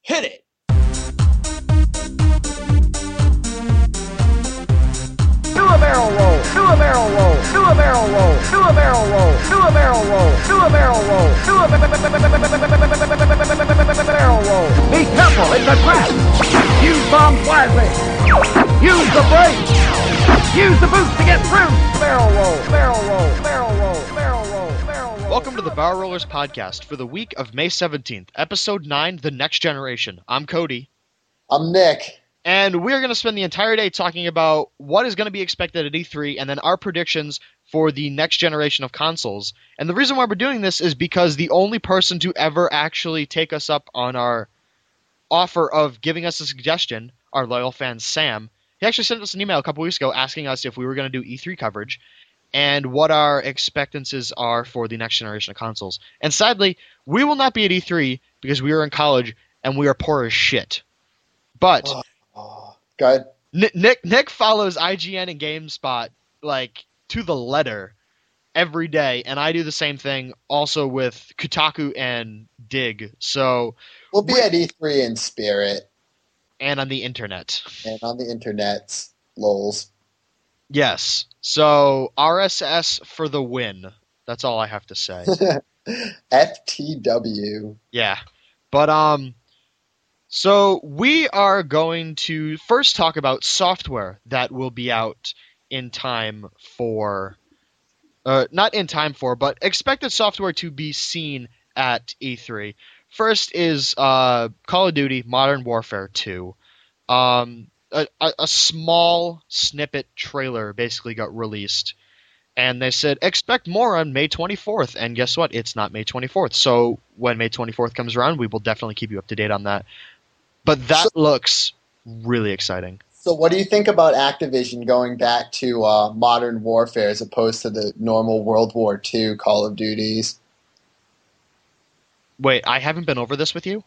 Hit it! Do a barrel roll, do a barrel roll, do a barrel roll, do a barrel roll, do a barrel roll, do a barrel roll, do a barrel roll. Be careful, it's a trap. Use bombs wisely. Use the brakes. Use the boots to get through. Barrel roll, barrel roll, barrel roll, barrel roll, barrel roll. Welcome to the Barrel Rollers podcast for the week of May 17th, episode 9, The Next Generation. I'm Cody. I'm Nick. And we're going to spend the entire day talking about what is going to be expected at E3 and then our predictions for the next generation of consoles. And the reason why we're doing this is because the only person to ever actually take us up on our offer of giving us a suggestion, our loyal fan Sam, he actually sent us an email a couple weeks ago asking us if we were going to do E3 coverage and what our expectancies are for the next generation of consoles. And sadly, we will not be at E3 because we are in college and we are poor as shit. But Go ahead. Nick follows IGN and GameSpot like to the letter every day, and I do the same thing also with Kotaku and Dig. So We'll be at E3 in spirit and on the internet. and on the internet. Lols. Yes. So RSS for the win. That's all I have to say. FTW. Yeah. But so we are going to first talk about software that will be out in time for not in time for, but expected software to be seen at E3. First is Call of Duty Modern Warfare 2. A small snippet trailer basically got released, and they said, expect more on May 24th, and guess what? It's not May 24th, so when May 24th comes around, we will definitely keep you up to date on that. But that looks really exciting. So what do you think about Activision going back to Modern Warfare as opposed to the normal World War II Call of Duties? Wait, I haven't been over this with you?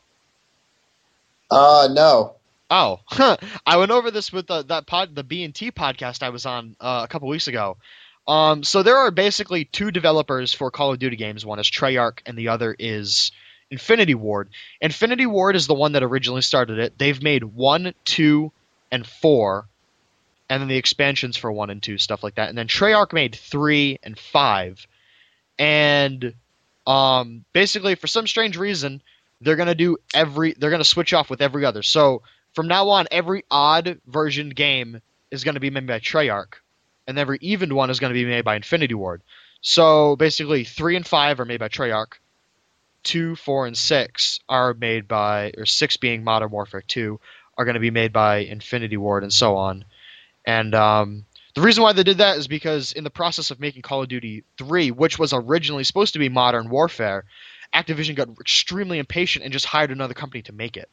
No. Oh, I went over this with the B&T podcast I was on a couple weeks ago. So there are basically two developers for Call of Duty games. One is Treyarch, and the other is Infinity Ward. Infinity Ward is the one that originally started it. They've made 1, 2, and 4, and then the expansions for 1 and 2, stuff like that. And then Treyarch made 3 and 5. And basically, for some strange reason, they're gonna switch off with every other. So from now on, every odd version game is going to be made by Treyarch, and every even one is going to be made by Infinity Ward. So basically, 3 and 5 are made by Treyarch, 2, 4, and 6 are made by, or 6 being Modern Warfare 2, are going to be made by Infinity Ward, and so on. And the reason why they did that is because in the process of making Call of Duty 3, which was originally supposed to be Modern Warfare, Activision got extremely impatient and just hired another company to make it.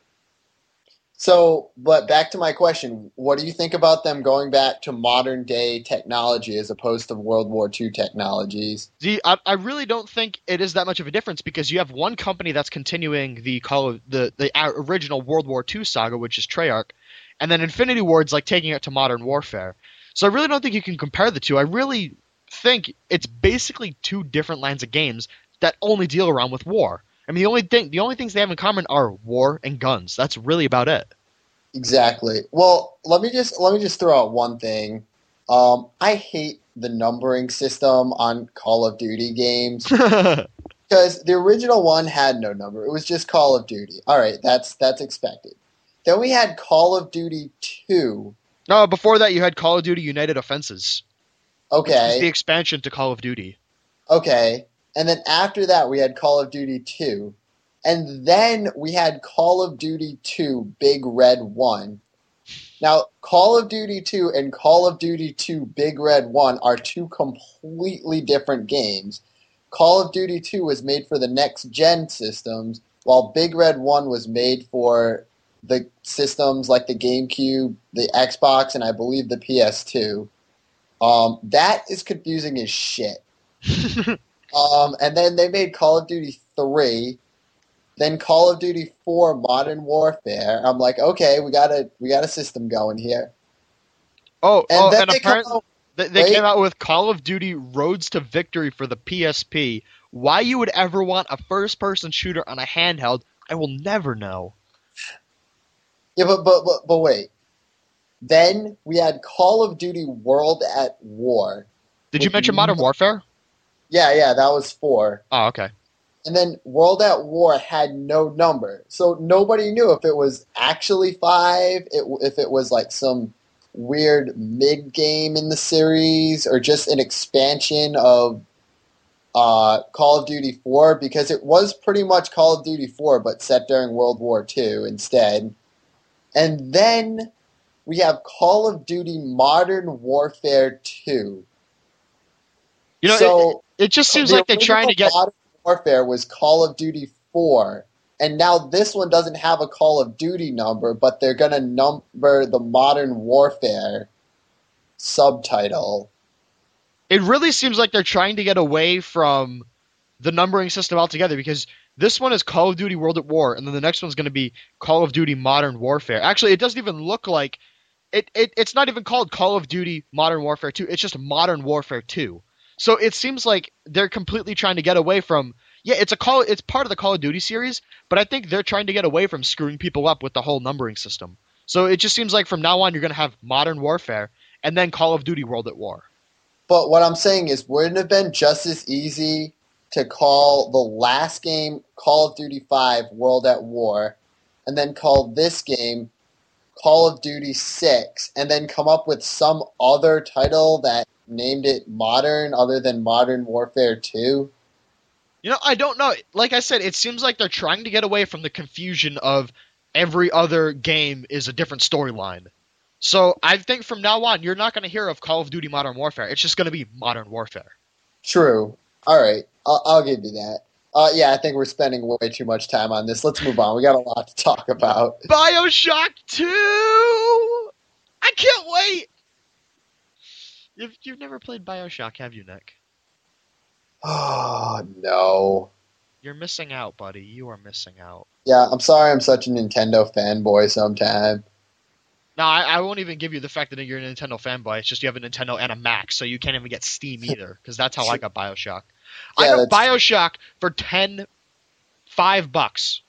So, but back to my question, what do you think about them going back to modern day technology as opposed to World War II technologies? See, I really don't think it is that much of a difference because you have one company that's continuing the original World War II saga, which is Treyarch, and then Infinity Ward's like taking it to Modern Warfare. So I really don't think you can compare the two. I really think it's basically two different lines of games that only deal around with war. I mean, the only things they have in common are war and guns. That's really about it. Exactly. Well, let me just throw out one thing. I hate the numbering system on Call of Duty games because the original one had no number. It was just Call of Duty. All right, that's expected. Then we had Call of Duty 2. No, before that you had Call of Duty United Offenses. Okay. Which is the expansion to Call of Duty. Okay. And then after that, we had Call of Duty 2. And then we had Call of Duty 2 Big Red 1. Now, Call of Duty 2 and Call of Duty 2 Big Red 1 are two completely different games. Call of Duty 2 was made for the next-gen systems, while Big Red 1 was made for the systems like the GameCube, the Xbox, and I believe the PS2. That is confusing as shit. And then they made Call of Duty 3, then Call of Duty 4 Modern Warfare. I'm like, okay, we got a system going here. And apparently they came out with Call of Duty Roads to Victory for the PSP. Why you would ever want a first-person shooter on a handheld, I will never know. Yeah, but wait. Then we had Call of Duty World at War. Did you With mention Modern Warfare? yeah, that was 4. Oh, okay. And then World at War had no number, so nobody knew if it was actually 5, if it was like some weird mid game in the series, or just an expansion of Call of Duty 4, because it was pretty much Call of Duty 4, but set during World War II instead. And then we have Call of Duty Modern Warfare 2. You know, So it just seems the like they're trying to original get. Modern Warfare was Call of Duty 4, and now this one doesn't have a Call of Duty number, but they're going to number the Modern Warfare subtitle. It really seems like they're trying to get away from the numbering system altogether, because this one is Call of Duty World at War, and then the next one's going to be Call of Duty Modern Warfare. Actually, it doesn't even look like it's not even called Call of Duty Modern Warfare 2. It's just Modern Warfare 2. So it seems like they're completely trying to get away from. Yeah, it's part of the Call of Duty series, but I think they're trying to get away from screwing people up with the whole numbering system. So it just seems like from now on you're going to have Modern Warfare and then Call of Duty World at War. But what I'm saying is, wouldn't it have been just as easy to call the last game Call of Duty 5 World at War, and then call this game Call of Duty 6, and then come up with some other title that named it modern other than Modern Warfare 2? You know, I don't know. Like I said, it seems like they're trying to get away from the confusion of every other game is a different storyline. So I think from now on, you're not going to hear of Call of Duty Modern Warfare. It's just going to be Modern Warfare. True. All right, I'll give you that. Yeah, I think we're spending way too much time on this. Let's move on. We got a lot to talk about. BioShock 2! I can't wait! You've never played BioShock, have you, Nick? Oh, no. You're missing out, buddy. You are missing out. Yeah, I'm sorry I'm such a Nintendo fanboy sometime. No, I won't even give you the fact that you're a Nintendo fanboy. It's just you have a Nintendo and a Mac, so you can't even get Steam either, because that's how I got BioShock. I Yeah, got that's BioShock for $5.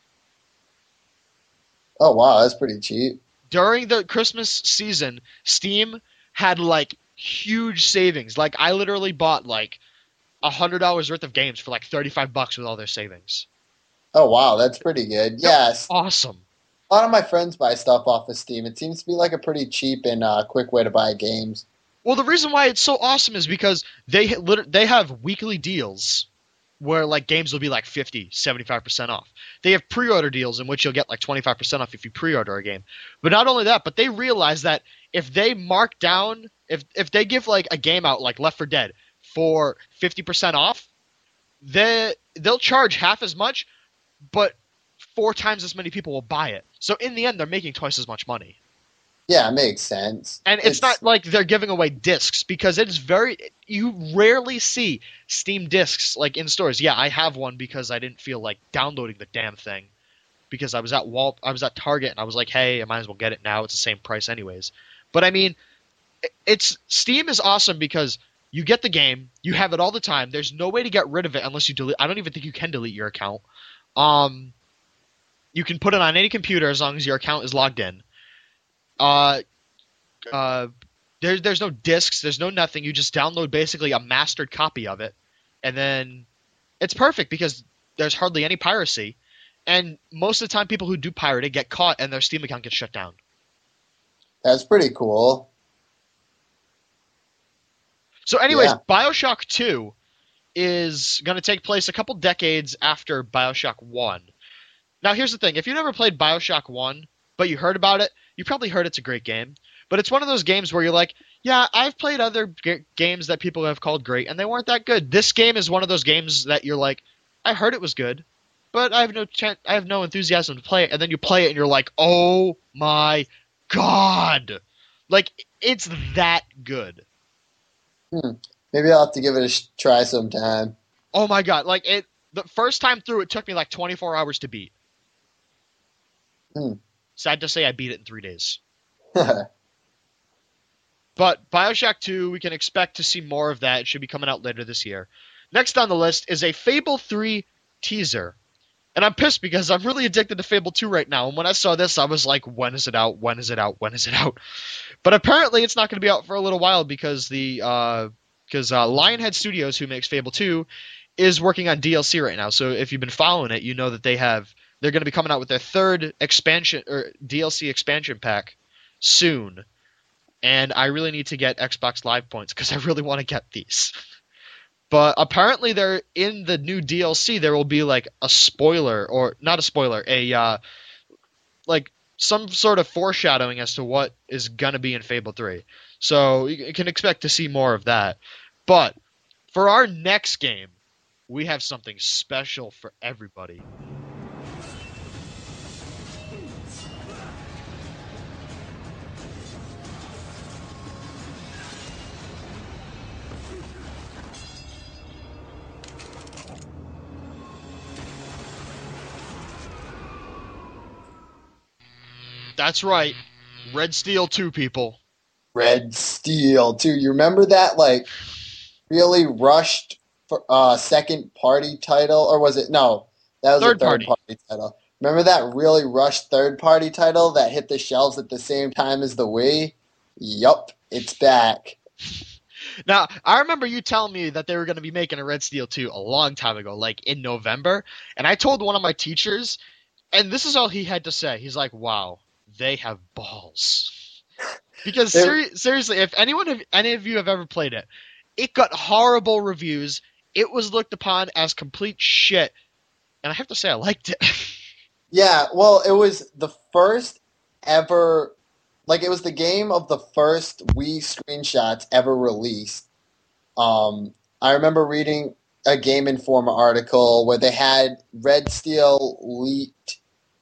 Oh, wow, that's pretty cheap. During the Christmas season, Steam had like huge savings. Like I literally bought like $100 worth of games for like $35 with all their savings. Oh, wow, that's pretty good. Yes, Awesome. a lot of my friends buy stuff off of Steam. It seems to be like a pretty cheap and quick way to buy games. Well, the reason why it's so awesome is because they have weekly deals where like games will be like 50, 75% off. They have pre-order deals in which you'll get like 25% off if you pre-order a game. But not only that, but they realize that if they mark down, if they give like a game out like Left 4 Dead for 50% off, they'll charge half as much, but 4 times as many people will buy it. So in the end, they're making twice as much money. Yeah, it makes sense. And it's not like they're giving away discs, because you rarely see Steam discs like in stores. Yeah, I have one because I didn't feel like downloading the damn thing, because I was at Target and I was like, hey, I might as well get it now. It's the same price anyways. But I mean, Steam is awesome because you get the game, you have it all the time. There's no way to get rid of it unless you delete. I don't even think you can delete your account. You can put it on any computer as long as your account is logged in. There's no discs, there's no nothing. You just download basically a mastered copy of it, and then it's perfect because there's hardly any piracy. And most of the time, people who do pirate it get caught, and their Steam account gets shut down. That's pretty cool. So, anyways, Yeah. BioShock 2 is going to take place a couple decades after BioShock 1. Now, here's the thing: if you never played BioShock 1, but you heard about it, you probably heard it's a great game. But it's one of those games where you're like, yeah, I've played other games that people have called great, and they weren't that good. This game is one of those games that you're like, I heard it was good, but I have no enthusiasm to play it. And then you play it, and you're like, oh my god, like it's that good. Maybe I'll have to give it a try sometime. Oh my god, like the first time through, it took me like 24 hours to beat. Sad to say, I beat it in 3 days. But BioShock 2, we can expect to see more of that. It should be coming out later this year. Next on the list is a Fable 3 teaser. And I'm pissed because I'm really addicted to Fable 2 right now. And when I saw this, I was like, when is it out? When is it out? When is it out? But apparently it's not going to be out for a little while because Lionhead Studios, who makes Fable 2, is working on DLC right now. So if you've been following it, you know that they're going to be coming out with their third expansion or DLC expansion pack soon. And I really need to get Xbox Live points because I really want to get these. But apparently, they're in the new DLC. There will be like a spoiler, or not a spoiler, like some sort of foreshadowing as to what is gonna be in Fable 3. So you can expect to see more of that. But for our next game, we have something special for everybody. That's right, Red Steel 2, people. Red Steel too. You remember that like really rushed for, second party title, or was it no? That was a Third third party. party title. Remember that really rushed third party title that hit the shelves at the same time as the Wii? Yup, it's back. Now, I remember you telling me that they were going to be making a Red Steel 2 a long time ago, like in November, and I told one of my teachers, and this is all he had to say. He's like, "Wow, they have balls." Because seriously, if any of you have ever played it, it got horrible reviews. It was looked upon as complete shit, and I have to say I liked it. Yeah, well, it was the first ever, like it was the game of the first Wii screenshots ever released. I remember reading a Game Informer article where they had Red Steel leaked,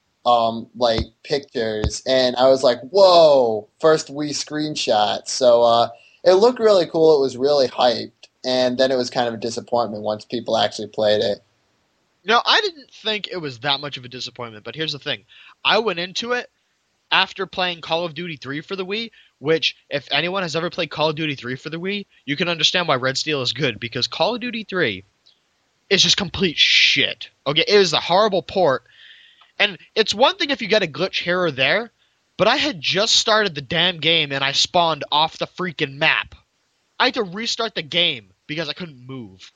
like pictures, and I was like, "Whoa!" First Wii screenshot. So it looked really cool. It was really hyped, and then it was kind of a disappointment once people actually played it. No, I didn't think it was that much of a disappointment, but here's the thing. I went into it after playing Call of Duty 3 for the Wii, which, if anyone has ever played Call of Duty 3 for the Wii, you can understand why Red Steel is good, because Call of Duty 3 is just complete shit. Okay, it is a horrible port, and it's one thing if you get a glitch here or there, but I had just started the damn game and I spawned off the freaking map. I had to restart the game because I couldn't move.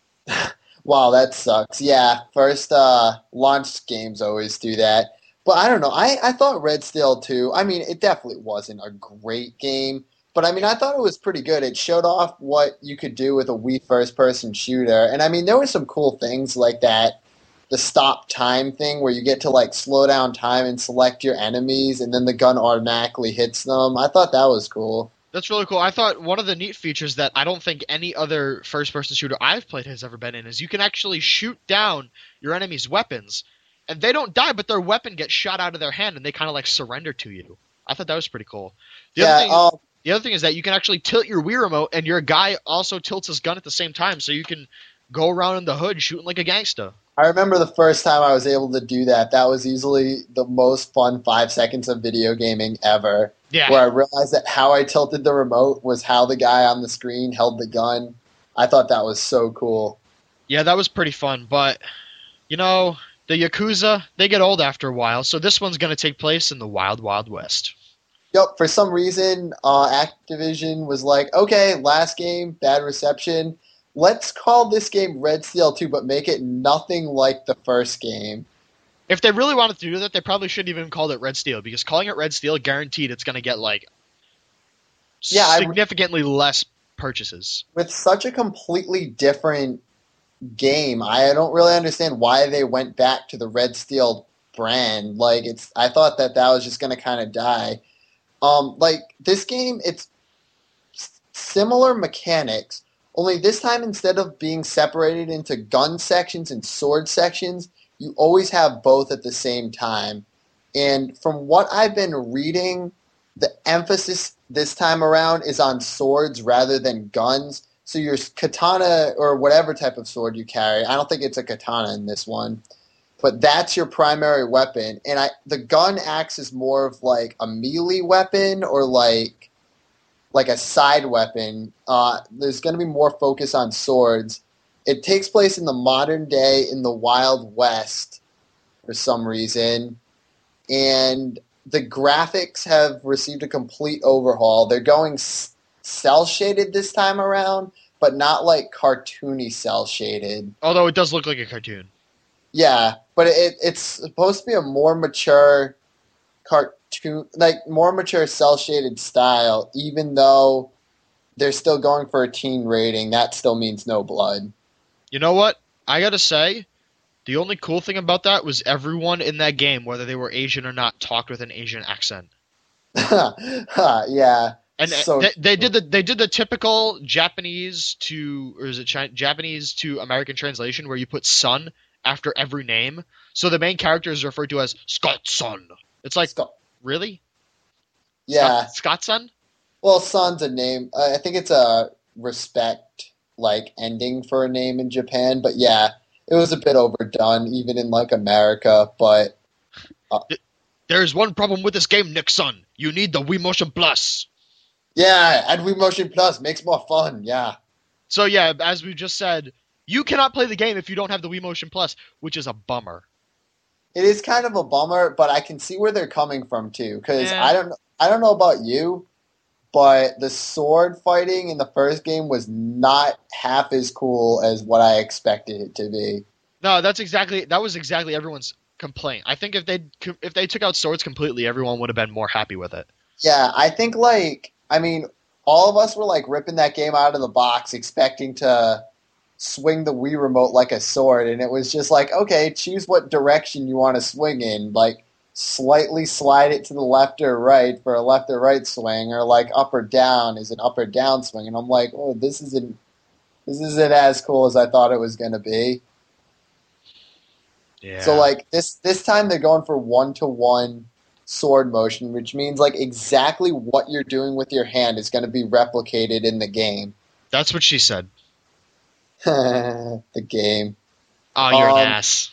Wow, that sucks. Yeah, first launch games always do that. But I don't know. I thought Red Steel 2, I mean, it definitely wasn't a great game. But I mean, I thought it was pretty good. It showed off what you could do with a Wii first person shooter. And I mean, there were some cool things like that. The stop time thing where you get to like slow down time and select your enemies and then the gun automatically hits them. I thought that was cool. That's really cool. I thought one of the neat features that I don't think any other first-person shooter I've played has ever been in is you can actually shoot down your enemy's weapons, and they don't die, but their weapon gets shot out of their hand, and they kind of like surrender to you. I thought that was pretty cool. Yeah, The other thing is that you can actually tilt your Wii remote, and your guy also tilts his gun at the same time, so you can go around in the hood shooting like a gangsta. I remember the first time I was able to do that. That was easily the most fun 5 seconds of video gaming ever. Yeah. Where I realized that how I tilted the remote was how the guy on the screen held the gun. I thought that was so cool. Yeah, that was pretty fun, but, you know, the Yakuza, they get old after a while, so this one's going to take place in the Wild Wild West. Yep, for some reason, Activision was like, okay, last game, bad reception. Let's call this game Red Steel 2, but make it nothing like the first game. If they really wanted to do that, they probably shouldn't even called it Red Steel, because calling it Red Steel guaranteed it's going to get, like, significantly less purchases. With such a completely different game, I don't really understand why they went back to the Red Steel brand. Like, I thought that was just going to kind of die. Like, this game, it's similar mechanics, only this time instead of being separated into gun sections and sword sections, you always have both at the same time. And from what I've been reading, the emphasis this time around is on swords rather than guns. So your katana or whatever type of sword you carry, I don't think it's a katana in this one, but that's your primary weapon. And the gun acts as more of like a melee weapon or like a side weapon. There's going to be more focus on swords. It takes place in the modern day in the Wild West, for some reason. And the graphics have received a complete overhaul. They're going cell shaded this time around, but not like cartoony cell shaded. Although it does look like a cartoon. Yeah, but it's supposed to be a more mature cartoon, like more mature cell shaded style, even though they're still going for a teen rating. That still means no blood. You know what? I gotta say, the only cool thing about that was everyone in that game, whether they were Asian or not, talked with an Asian accent. Yeah. And So they did the typical Japanese to, or is it Japanese to American translation where you put son after every name. So the main character is referred to as Scott-son. It's like, really? Yeah. Scott-son? Well, son's a name. I think it's a respect like ending for a name in Japan, but yeah, it was a bit overdone even in like America, but There's one problem with this game, Nixon. You need the Wii Motion Plus. yeah, and Wii Motion Plus makes more fun. Yeah. So yeah, as we just said, you cannot play the game if you don't have the Wii Motion Plus, which is a bummer. It is kind of a bummer, but I can see where they're coming from too. Because Yeah. I don't know about you, but the sword fighting in the first game was not half as cool as what I expected it to be. No, that was exactly everyone's complaint. I think if they took out swords completely, everyone would have been more happy with it. Yeah, I think all of us were like ripping that game out of the box, expecting to swing the Wii remote like a sword, and it was just like, okay, choose what direction you want to swing in, like slightly slide it to the left or right for a left or right swing, or like up or down is an up or down swing, and I'm like, oh, this isn't as cool as I thought it was gonna be. Yeah. So like this time they're going for 1-to-1 sword motion, which means like exactly what you're doing with your hand is going to be replicated in the game. That's what she said. The game. Oh, you're an ass.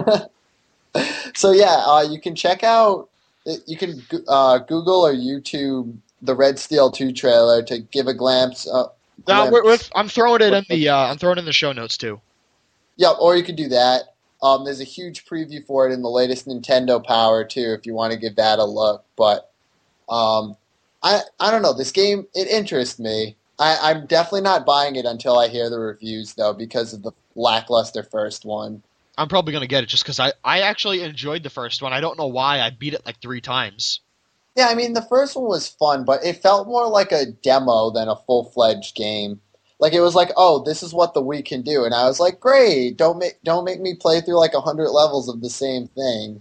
So yeah, you can check out. You can Google or YouTube the Red Steel 2 trailer to give a glimpse. I'm throwing it in the show notes too. Yeah, or you could do that. There's a huge preview for it in the latest Nintendo Power too, if you want to give that a look. But I don't know. This game, it interests me. I'm definitely not buying it until I hear the reviews though, because of the lackluster first one. I'm probably gonna get it just because I actually enjoyed the first one. I don't know why. I beat it like 3 times. Yeah, I mean the first one was fun, but it felt more like a demo than a full-fledged game. Like it was like, oh, this is what the Wii can do, and I was like, great. Don't make me play through like 100 levels of the same thing.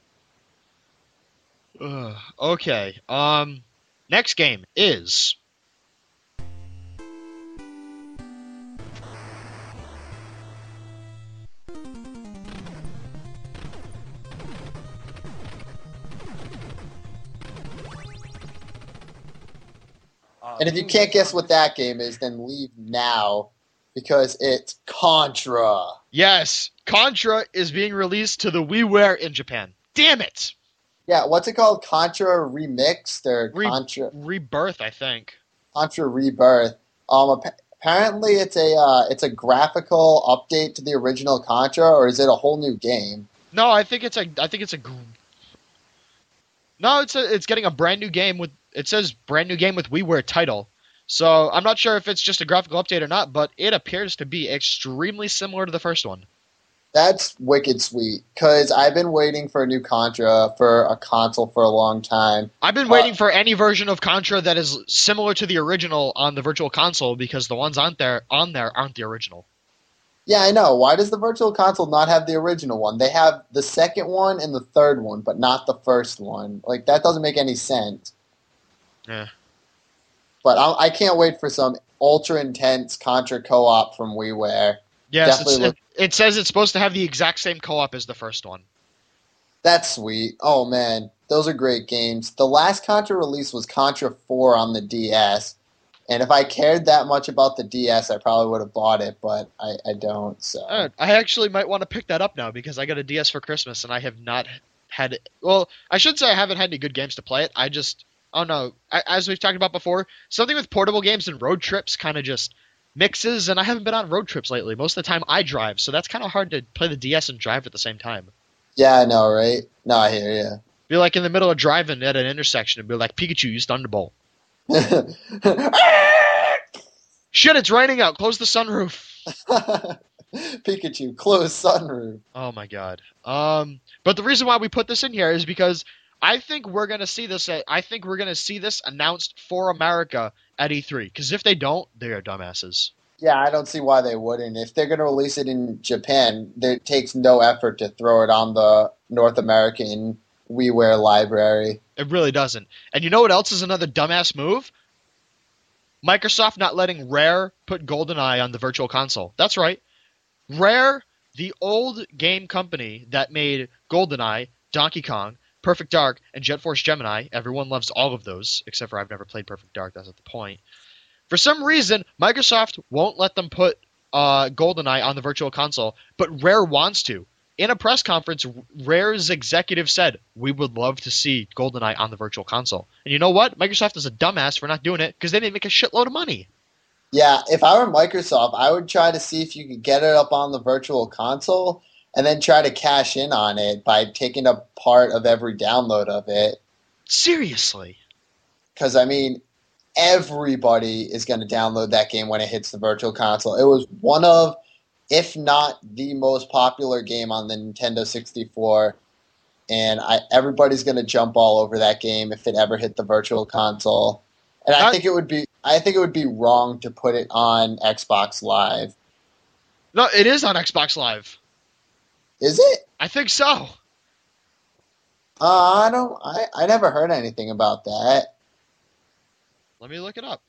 Okay. Next game is. And if you can't guess what that game is, then leave now, because it's Contra. Yes, Contra is being released to the WiiWare in Japan. Damn it! Yeah, what's it called? Contra Remixed or Contra Rebirth, I think. Contra Rebirth. Apparently it's a graphical update to the original Contra, or is it a whole new game? No, I think it's getting a brand new game with. It says brand new game with WiiWare title. So I'm not sure if it's just a graphical update or not, but it appears to be extremely similar to the first one. That's wicked sweet, because I've been waiting for a new Contra for a console for a long time. I've been waiting for any version of Contra that is similar to the original on the Virtual Console, because the ones on there aren't the original. Yeah, I know. Why does the Virtual Console not have the original one? They have the second one and the third one, but not the first one. Like, that doesn't make any sense. Yeah. But I can't wait for some ultra intense Contra co-op from WiiWare. Yes, it says it's supposed to have the exact same co-op as the first one. That's sweet. Oh man, those are great games. The last Contra release was Contra 4 on the DS. And if I cared that much about the DS, I probably would have bought it, but I don't. So I actually might want to pick that up now, because I got a DS for Christmas and I have not had it. Well, I should say I haven't had any good games to play it. I don't know. As we've talked about before, something with portable games and road trips kind of just mixes, and I haven't been on road trips lately. Most of the time I drive, so that's kind of hard to play the DS and drive at the same time. Yeah, I know, right? No, I hear Be like in the middle of driving at an intersection and be like, Pikachu, use Thunderbolt. you. Shit, it's raining out. Close the sunroof. Pikachu, close sunroof. Oh my god. But the reason why we put this in here is because I think we're gonna see this. I think we're gonna see this announced for America at E3. Because if they don't, they are dumbasses. Yeah, I don't see why they wouldn't. If they're going to release it in Japan, it takes no effort to throw it on the North American WiiWare library. It really doesn't. And you know what else is another dumbass move? Microsoft not letting Rare put GoldenEye on the Virtual Console. That's right. Rare, the old game company that made GoldenEye, Donkey Kong, Perfect Dark, and Jet Force Gemini. Everyone loves all of those, except for I've never played Perfect Dark. That's not the point. For some reason, Microsoft won't let them put GoldenEye on the Virtual Console, but Rare wants to. In a press conference, Rare's executive said, we would love to see GoldenEye on the Virtual Console. And you know what? Microsoft is a dumbass for not doing it because they didn't make a shitload of money. Yeah, if I were Microsoft, I would try to see if you could get it up on the Virtual Console and then try to cash in on it by taking up part of every download of it. Seriously. Because, I mean, everybody is going to download that game when it hits the Virtual Console. It was one of, if not the most popular game on the Nintendo 64, and everybody's going to jump all over that game if it ever hit the Virtual Console. And I think it would be wrong to put it on Xbox Live. No, it is on Xbox Live. Is it? I think so. I never heard anything about that. Let me look it up.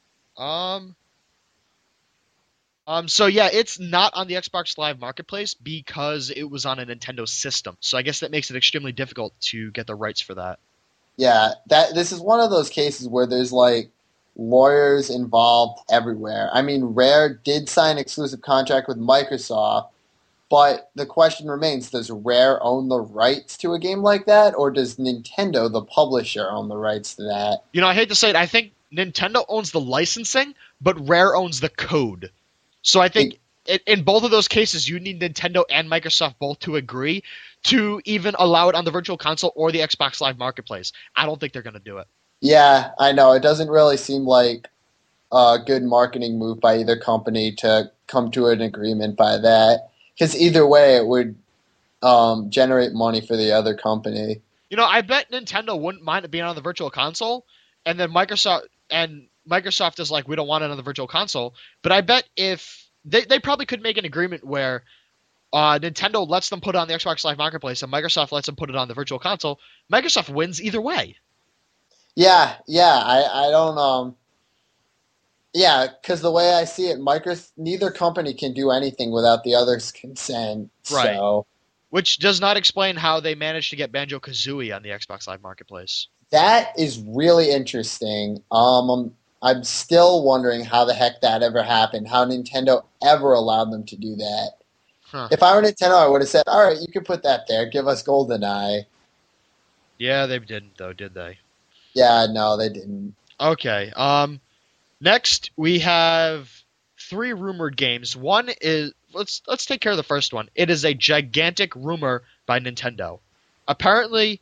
So yeah, it's not on the Xbox Live Marketplace because it was on a Nintendo system. So I guess that makes it extremely difficult to get the rights for that. Yeah, this is one of those cases where there's like lawyers involved everywhere. I mean, Rare did sign an exclusive contract with Microsoft, but the question remains, does Rare own the rights to a game like that, or does Nintendo, the publisher, own the rights to that? You know, I hate to say it, I think Nintendo owns the licensing, but Rare owns the code. So I think in both of those cases, you need Nintendo and Microsoft both to agree to even allow it on the Virtual Console or the Xbox Live Marketplace. I don't think they're going to do it. Yeah, I know. It doesn't really seem like a good marketing move by either company to come to an agreement by that. Because either way, it would generate money for the other company. You know, I bet Nintendo wouldn't mind it being on the Virtual Console, and then Microsoft is like, we don't want it on the Virtual Console. But I bet if they probably could make an agreement where Nintendo lets them put it on the Xbox Live Marketplace and Microsoft lets them put it on the Virtual Console. Microsoft wins either way. Yeah, I don't. Yeah, because the way I see it, neither company can do anything without the other's consent. Right. So Which does not explain how they managed to get Banjo-Kazooie on the Xbox Live Marketplace. that is really interesting. I'm still wondering how the heck that ever happened. How Nintendo ever allowed them to do that. Huh. If I were Nintendo, I would have said, "All right, you can put that there. Give us GoldenEye." Yeah, they didn't, though, did they? Yeah, no, they didn't. Okay. Next, we have 3 rumored games. One is let's take care of the first one. It is a gigantic rumor by Nintendo. Apparently,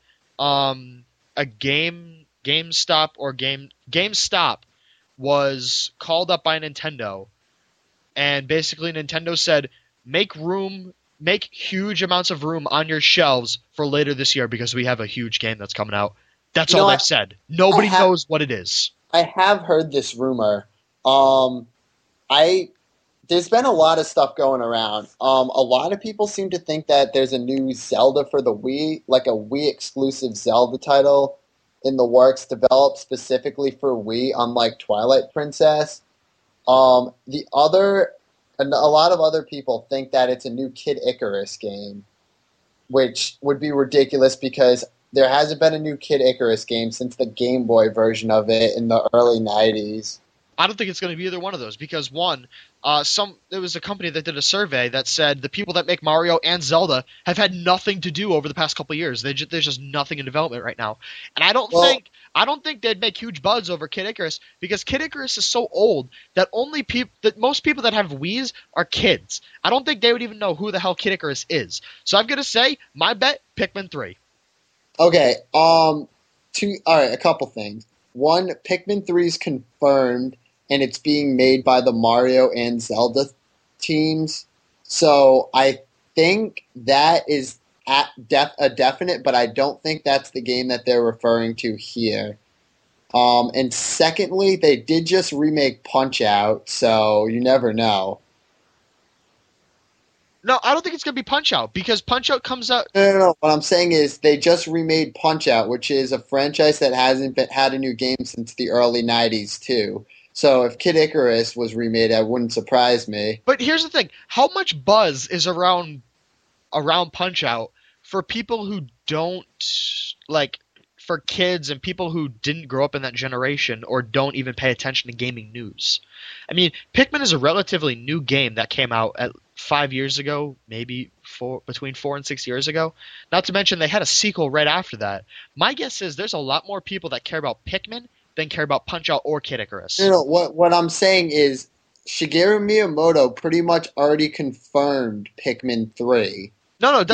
GameStop was called up by Nintendo, and basically Nintendo said, make huge amounts of room on your shelves for later this year because we have a huge game that's coming out. That's all they've said. Nobody knows what it is. I have heard this rumor. There's been a lot of stuff going around. A lot of people seem to think that there's a new Zelda for the Wii, like a Wii exclusive Zelda title in the works, developed specifically for Wii, unlike Twilight Princess. A lot of other people think that it's a new Kid Icarus game, which would be ridiculous because there hasn't been a new Kid Icarus game since the Game Boy version of it in the early 90s. I don't think it's going to be either one of those because one, there was a company that did a survey that said the people that make Mario and Zelda have had nothing to do over the past couple of years. There's just nothing in development right now, and Well, I don't think they'd make huge buzz over Kid Icarus because Kid Icarus is so old that most people that have Wii's are kids. I don't think they would even know who the hell Kid Icarus is. So I'm gonna say my bet Pikmin 3. okay. All right, a couple things. One, Pikmin 3 is confirmed, and it's being made by the Mario and Zelda teams. So I think that is a definite, but I don't think that's the game that they're referring to here. And secondly, they did just remake Punch Out, so you never know. No, I don't think it's gonna be Punch Out because Punch Out comes out. No. What I'm saying is they just remade Punch Out, which is a franchise that hasn't had a new game since the early '90s too. So if Kid Icarus was remade, that wouldn't surprise me. But here's the thing: how much buzz is around Punch Out for people who don't like for kids and people who didn't grow up in that generation or don't even pay attention to gaming news. I mean, Pikmin is a relatively new game that came out at 5 years ago, maybe between 4 and 6 years ago. Not to mention they had a sequel right after that. My guess is there's a lot more people that care about Pikmin than care about Punch Out or Kid Icarus. What I'm saying is Shigeru Miyamoto pretty much already confirmed Pikmin 3. No,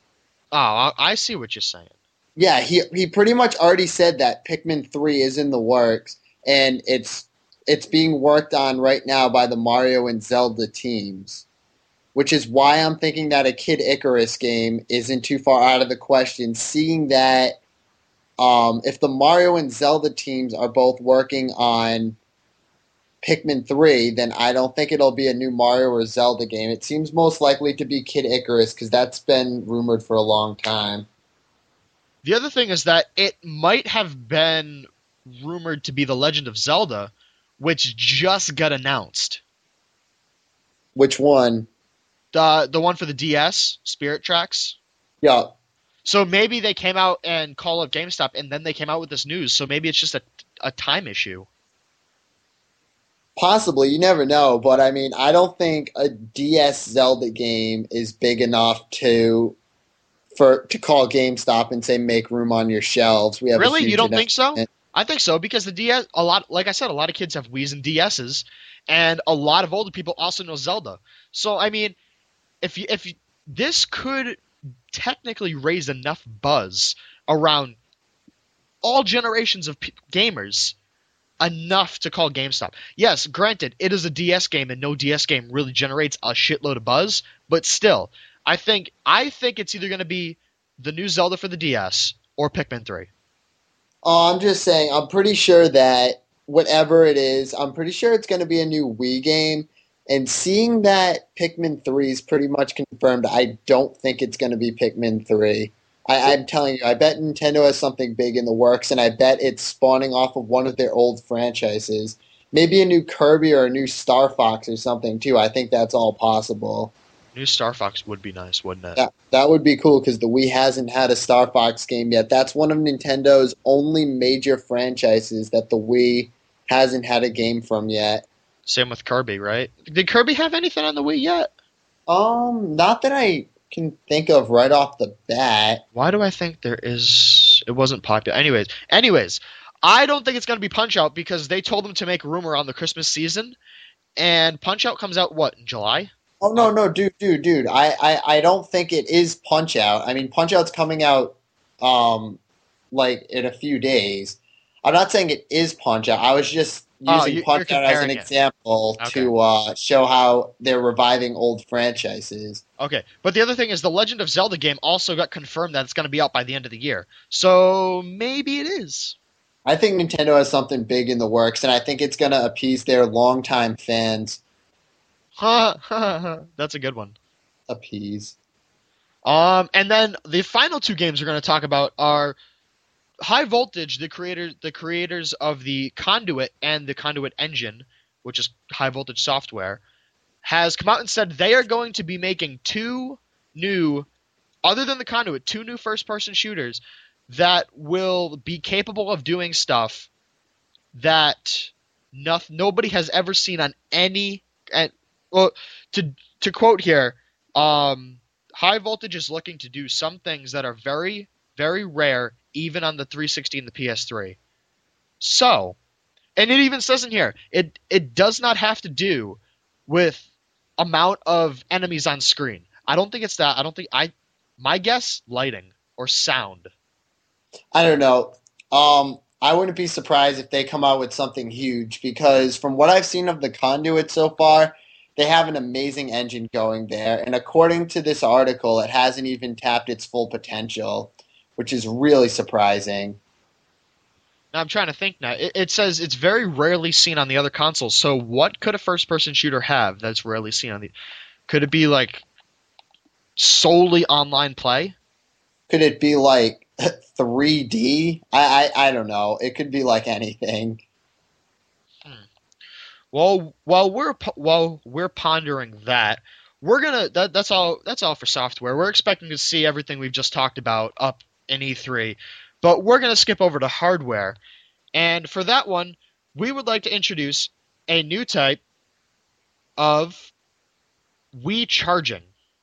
I see what you're saying. Yeah, he pretty much already said that Pikmin 3 is in the works, and it's being worked on right now by the Mario and Zelda teams, which is why I'm thinking that a Kid Icarus game isn't too far out of the question, seeing that if the Mario and Zelda teams are both working on Pikmin 3, then I don't think it'll be a new Mario or Zelda game. It seems most likely to be Kid Icarus because that's been rumored for a long time. The other thing is that it might have been rumored to be The Legend of Zelda, which just got announced. Which one? The one for the DS, Spirit Tracks. Yeah, So maybe they came out and called up GameStop, and then they came out with this news. So maybe it's just a time issue. possibly. You never know. But I mean, I don't think a DS Zelda game is big enough to call GameStop and say make room on your shelves. We have a Really, you huge don't think so? announcement. I think so because the DS, like I said, a lot of kids have Wii's and DSs, and a lot of older people also know Zelda. So I mean, if you, this could technically raise enough buzz around all generations of gamers enough to call GameStop. Yes, granted, it is a DS game and no DS game really generates a shitload of buzz, but still, I think it's either going to be the new Zelda for the DS or Pikmin 3. Oh, I'm just saying, I'm pretty sure that whatever it is, I'm pretty sure it's going to be a new Wii game. And seeing that Pikmin 3 is pretty much confirmed, I don't think it's going to be Pikmin 3. I'm telling you, I bet Nintendo has something big in the works, and I bet it's spawning off of one of their old franchises. Maybe a new Kirby or a new Star Fox or something, too. I think that's all possible. New Star Fox would be nice, wouldn't it? That would be cool because the Wii hasn't had a Star Fox game yet. That's one of Nintendo's only major franchises that the Wii hasn't had a game from yet. Same with Kirby, right? Did Kirby have anything on the Wii yet? Not that I can think of right off the bat. Why do I think it wasn't popular? Anyways, I don't think it's going to be Punch-Out because they told them to make room around the Christmas season, and Punch-Out comes out, what, in July? Oh no, dude. I don't think it is Punch Out. I mean, Punch Out's coming out like in a few days. I'm not saying it is Punch Out. I was just using Punch Out as an example to show how they're reviving old franchises. Okay, but the other thing is the Legend of Zelda game also got confirmed that it's going to be out by the end of the year. So maybe it is. I think Nintendo has something big in the works, and I think it's going to appease their longtime fans. That's a good one. Appease. And then the final two games we're going to talk about are High Voltage, the creators of the Conduit and the Conduit engine, which is High Voltage software, has come out and said they are going to be making other than the Conduit, two new first-person shooters that will be capable of doing stuff that nobody has ever seen on any. And well, to quote here, High Voltage is looking to do some things that are very, very rare, even on the 360 and the PS3. So, and it even says in here, it does not have to do with amount of enemies on screen. I don't think it's that. My guess, lighting or sound. I don't know. I wouldn't be surprised if they come out with something huge because from what I've seen of the Conduit so far, they have an amazing engine going there. And according to this article, it hasn't even tapped its full potential, which is really surprising. Now I'm trying to think now. It says it's very rarely seen on the other consoles. So what could a first-person shooter have that's rarely seen on the? Could it be like solely online play? Could it be like 3D? I don't know. It could be like anything. Well, while we're pondering that, that's all for software. We're expecting to see everything we've just talked about up in E3, but we're gonna skip over to hardware, and for that one, we would like to introduce a new type of Wii charging.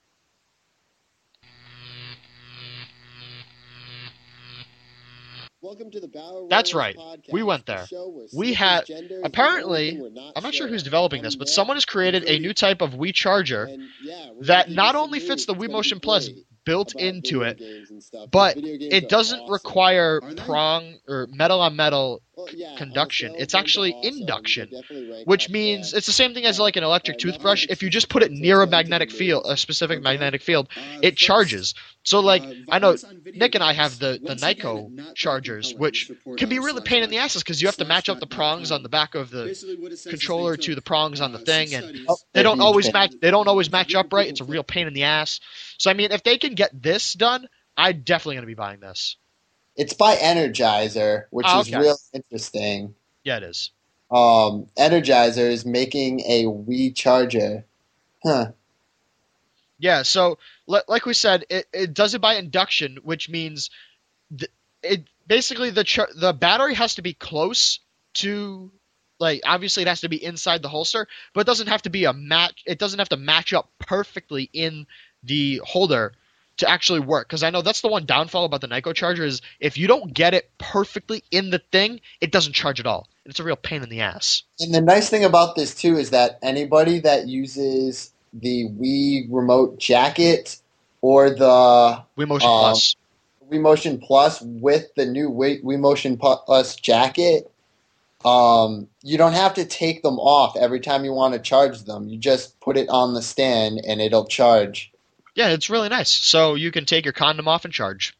Welcome to the Power That's Rollers right. podcast, We went the there. show where We sex had and gender is the apparently. only thing we're I'm not sure sharing. who's developing this, I'm but Matt, someone has created I'm a new 30, type of Wii charger and yeah, we're that gonna not give you only some fits the news. Wii It's Motion gonna be Plus great built about into video it, games and stuff, 'cause but video games it are doesn't awesome. require Are they? prong or metal on metal Well, yeah, on a conduction. scale It's of 1 to actually awesome, induction, they definitely rank which up means there. it's the same thing as like an electric Nothing toothbrush. If you just exciting put it to near a attend to the magnetic field, a news. specific Okay. magnetic field, The it first, charges. So like I know violence on video Nick and I games. have the Once again, Nyko not that chargers, compelling. which This report can be out of really pain in the Slashdot. asses because you have to match up the prongs on the back of the Basically, what it says is controller they to took, the prongs on the thing, 6 and studies. Oh, they they're don't huge always pain. match. They don't always match up right. It's a real pain in the ass. So I mean, if they can get this done, I'm definitely gonna be buying this. It's by Energizer, which Oh, is okay. real interesting. Yeah, it is. Energizer is making a Wii charger. Huh. Yeah, so like we said, it does it by induction, which means it basically the battery has to be close to, like, obviously it has to be inside the holster, but it doesn't have to be a match. It doesn't have to match up perfectly in the holder to actually work. Because I know that's the one downfall about the Nyko charger is if you don't get it perfectly in the thing, it doesn't charge at all. It's a real pain in the ass. And the nice thing about this too is that anybody that uses the Wii Remote Jacket or the Wii Motion Plus. Wii Motion Plus with the new Wii Motion Plus jacket, you don't have to take them off every time you want to charge them. You just put it on the stand and it'll charge. Yeah, it's really nice. So you can take your condom off and charge.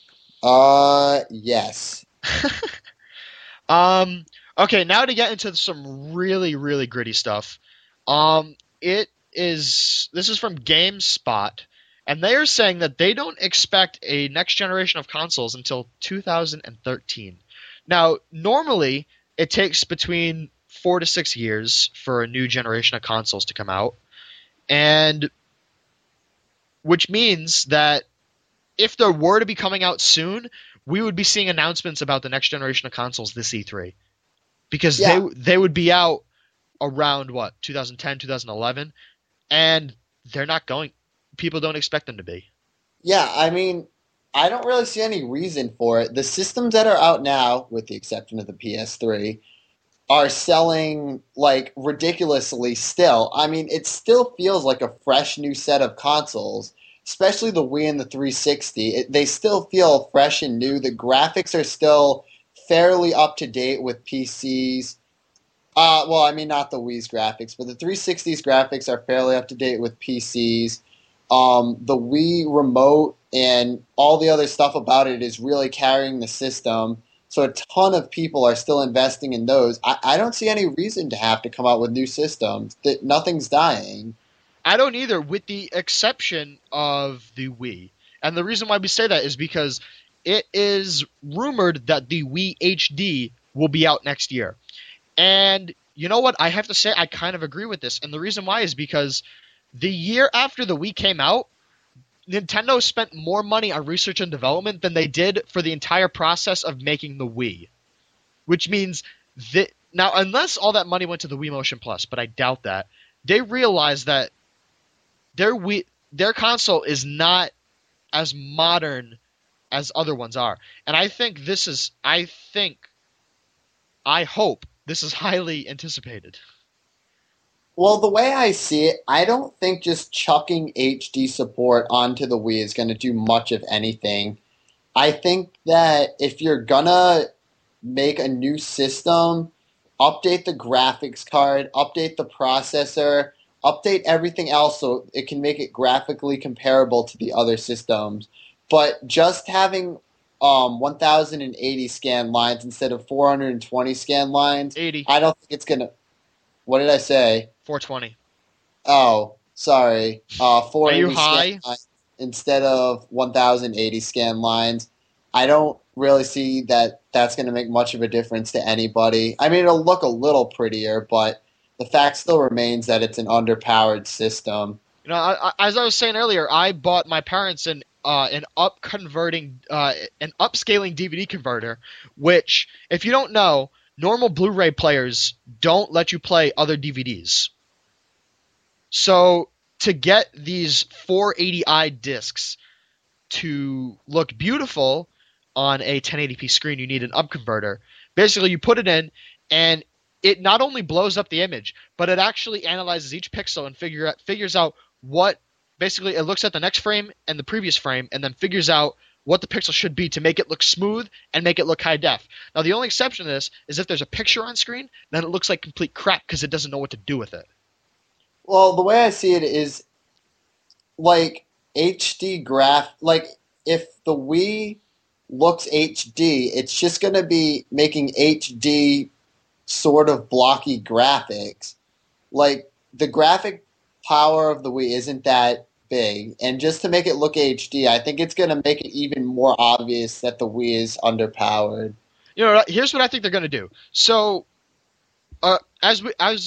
Yes. Okay, now to get into some really, really gritty stuff. This is from GameSpot, and they are saying that they don't expect a next generation of consoles until 2013. Now, normally, it takes between 4 to 6 years for a new generation of consoles to come out, and which means that if there were to be coming out soon, we would be seeing announcements about the next generation of consoles this E3. Because they would be out around, 2010, 2011, and they're not going. People don't expect them to be. Yeah, I mean, I don't really see any reason for it. The systems that are out now, with the exception of the PS3, are selling like ridiculously still. I mean, it still feels like a fresh new set of consoles, especially the Wii and the 360. They still feel fresh and new. The graphics are still fairly up to date with PCs. Well, I mean, not the Wii's graphics, but the 360's graphics are fairly up to date with PCs. The Wii remote and all the other stuff about it is really carrying the system. So a ton of people are still investing in those. I don't see any reason to have to come out with new systems. Nothing's dying. I don't either, with the exception of the Wii. And the reason why we say that is because it is rumored that the Wii HD will be out next year. And you know what? I have to say I kind of agree with this. And the reason why is because the year after the Wii came out, Nintendo spent more money on research and development than they did for the entire process of making the Wii. Which means that Now, unless all that money went to the Wii Motion Plus, but I doubt that, they realized that their console is not as modern as other ones are. And I hope this is highly anticipated. Well, the way I see it, I don't think just chucking HD support onto the Wii is going to do much of anything. I think that if you're going to make a new system, update the graphics card, update the processor, update everything else so it can make it graphically comparable to the other systems. But just having 1080 scan lines instead of 420 scan lines, 80. I don't think it's going to... What did I say? 420. Oh, sorry. 480 Are you high? scan lines instead of 1080 scan lines. I don't really see that that's going to make much of a difference to anybody. I mean, it'll look a little prettier, but the fact still remains that it's an underpowered system. You know, as I was saying earlier, I bought my parents an upscaling DVD converter, which, if you don't know, normal Blu-ray players don't let you play other DVDs. So to get these 480i discs to look beautiful on a 1080p screen, you need an upconverter. Basically, you put it in, and it not only blows up the image, but it actually analyzes each pixel and figures out what, basically it looks at the next frame and the previous frame and then figures out what the pixel should be to make it look smooth and make it look high def. Now, the only exception to this is if there's a picture on screen, then it looks like complete crap because it doesn't know what to do with it. Well, the way I see it is, like, HD like, if the Wii looks HD, it's just going to be making HD sort of blocky graphics. Like, the graphic power of the Wii isn't that big, and just to make it look HD, I think it's going to make it even more obvious that the Wii is underpowered. You know, here's what I think they're going to do. So, as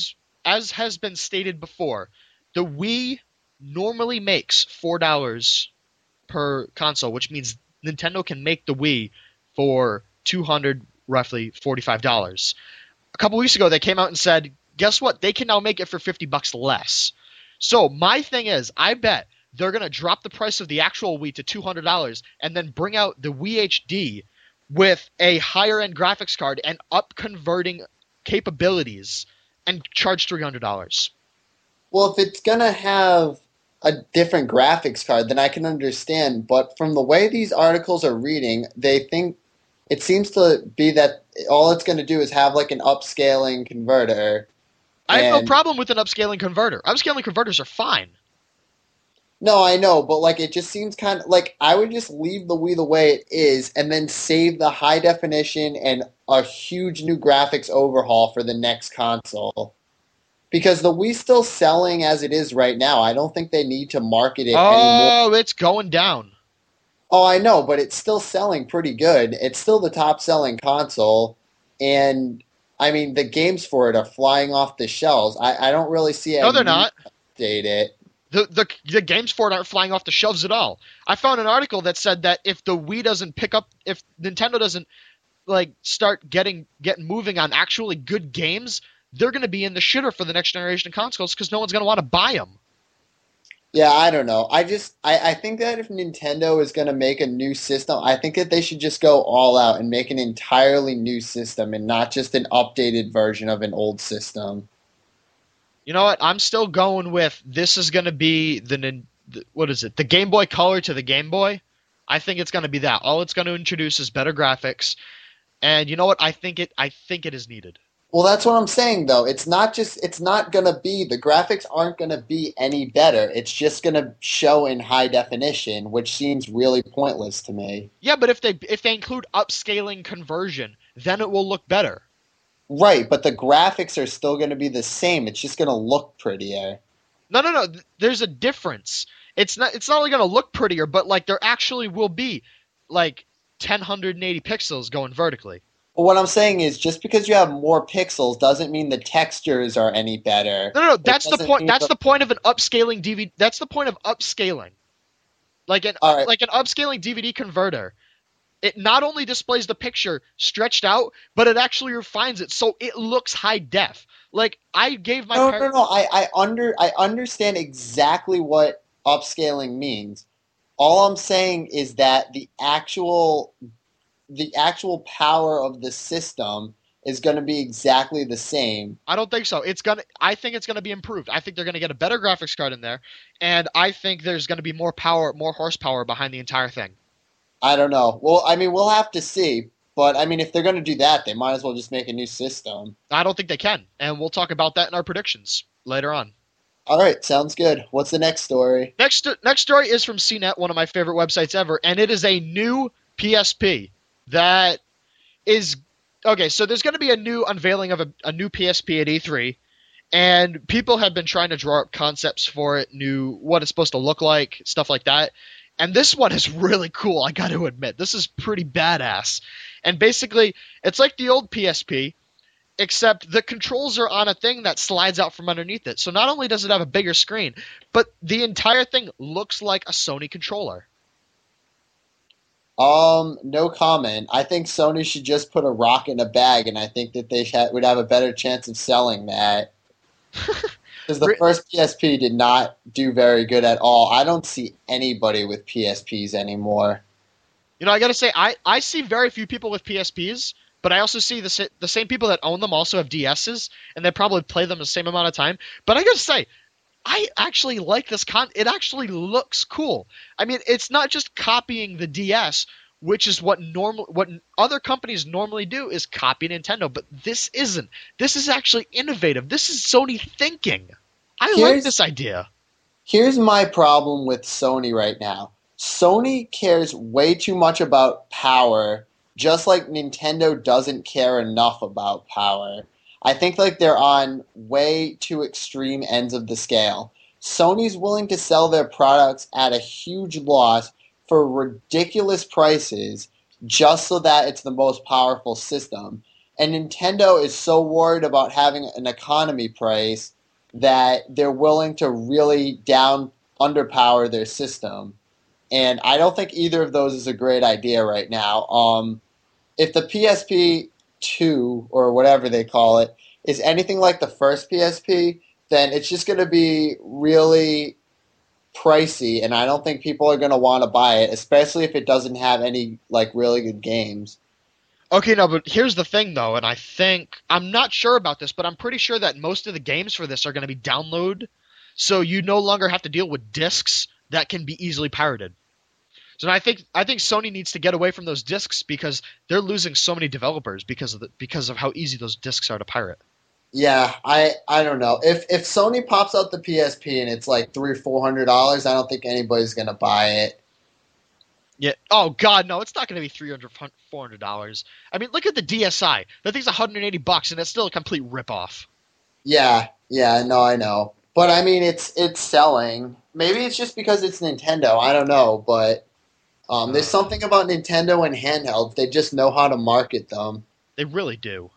has been stated before, the Wii normally makes $4 per console, which means Nintendo can make the Wii for roughly $45. A couple weeks ago, they came out and said, guess what? They can now make it for $50 less. So my thing is, I bet they're going to drop the price of the actual Wii to $200 and then bring out the Wii HD with a higher-end graphics card and up-converting capabilities and charge $300. Well, if it's going to have a different graphics card, then I can understand. But from the way these articles are reading, they think it seems to be that all it's going to do is have like an upscaling converter. I have no problem with an upscaling converter. Upscaling converters are fine. No, I know, but like it just seems kind of like I would just leave the Wii the way it is and then save the high definition and a huge new graphics overhaul for the next console. Because the Wii's still selling as it is right now. I don't think they need to market it anymore. Oh, it's going down. Oh, I know, but it's still selling pretty good. It's still the top-selling console, and I mean the games for it are flying off the shelves. I don't really see it. No, they're not. Update it. The games for it aren't flying off the shelves at all. I found an article that said that if the Wii doesn't pick up, if Nintendo doesn't like start getting moving on actually good games, they're going to be in the shitter for the next generation of consoles because no one's going to want to buy them. Yeah, I don't know. I think that if Nintendo is going to make a new system, I think that they should just go all out and make an entirely new system and not just an updated version of an old system. You know what? I'm still going with this is going to be what is it? The Game Boy Color to the Game Boy? I think it's going to be that. All it's going to introduce is better graphics. And you know what? I think it is needed. Well, that's what I'm saying, though. It's not going to be, the graphics aren't going to be any better. It's just going to show in high definition, which seems really pointless to me. Yeah, but if they include upscaling conversion, then it will look better. Right, but the graphics are still going to be the same. It's just going to look prettier. No. There's a difference. It's not only going to look prettier, but like there actually will be like 1,080 pixels going vertically. But what I'm saying is, just because you have more pixels doesn't mean the textures are any better. No. That's the point. That's the point of an upscaling DVD. That's the point of upscaling. Like an upscaling DVD converter it not only displays the picture stretched out, but it actually refines it so it looks high def. Like I gave my No. I understand exactly what upscaling means. All I'm saying is that the actual power of the system is going to be exactly the same. I don't think so. I think it's gonna be improved. I think they're gonna get a better graphics card in there, and I think there's gonna be more power, more horsepower behind the entire thing. I don't know. Well, I mean, we'll have to see. But I mean, if they're going to do that, they might as well just make a new system. I don't think they can, and we'll talk about that in our predictions later on. All right, sounds good. What's the next story? Next story is from CNET, one of my favorite websites ever, and it is a new PSP that is okay. So there's going to be a new unveiling of a new PSP at E3, and people have been trying to draw up concepts for it, what it's supposed to look like, stuff like that. And this one is really cool, I got to admit. This is pretty badass. And basically, it's like the old PSP, except the controls are on a thing that slides out from underneath it. So not only does it have a bigger screen, but the entire thing looks like a Sony controller. No comment. I think Sony should just put a rock in a bag, and I think that they would have a better chance of selling that. Because the first PSP did not do very good at all. I don't see anybody with PSPs anymore. You know, I gotta say, I see very few people with PSPs, but I also see the same people that own them also have DSs, and they probably play them the same amount of time. But I gotta say, I actually like this it actually looks cool. I mean, it's not just copying the DS, which is what other companies normally do is copy Nintendo, but this isn't. This is actually innovative. This is Sony thinking. I like this idea. Here's my problem with Sony right now. Sony cares way too much about power, just like Nintendo doesn't care enough about power. I think like they're on way too extreme ends of the scale. Sony's willing to sell their products at a huge loss for ridiculous prices just so that it's the most powerful system. And Nintendo is so worried about having an economy price that they're willing to really underpower their system. And I don't think either of those is a great idea right now. If the PSP 2, or whatever they call it, is anything like the first PSP, then it's just going to be really pricey, and I don't think people are going to want to buy it, especially if it doesn't have any like really good games. Okay, no, but here's the thing though, and I'm not sure about this, but I'm pretty sure that most of the games for this are going to be download, so you no longer have to deal with discs that can be easily pirated. So I think Sony needs to get away from those discs because they're losing so many developers because of how easy those discs are to pirate. Yeah, I don't know. If Sony pops out the PSP and it's like $300-400, I don't think anybody's gonna buy it. Yeah. Oh God, no! It's not going to be $300-400. I mean, look at the DSi. That thing's $180, and it's still a complete ripoff. Yeah, no, I know. But I mean, it's selling. Maybe it's just because it's Nintendo. I don't know, but there's something about Nintendo and handhelds. They just know how to market them. They really do.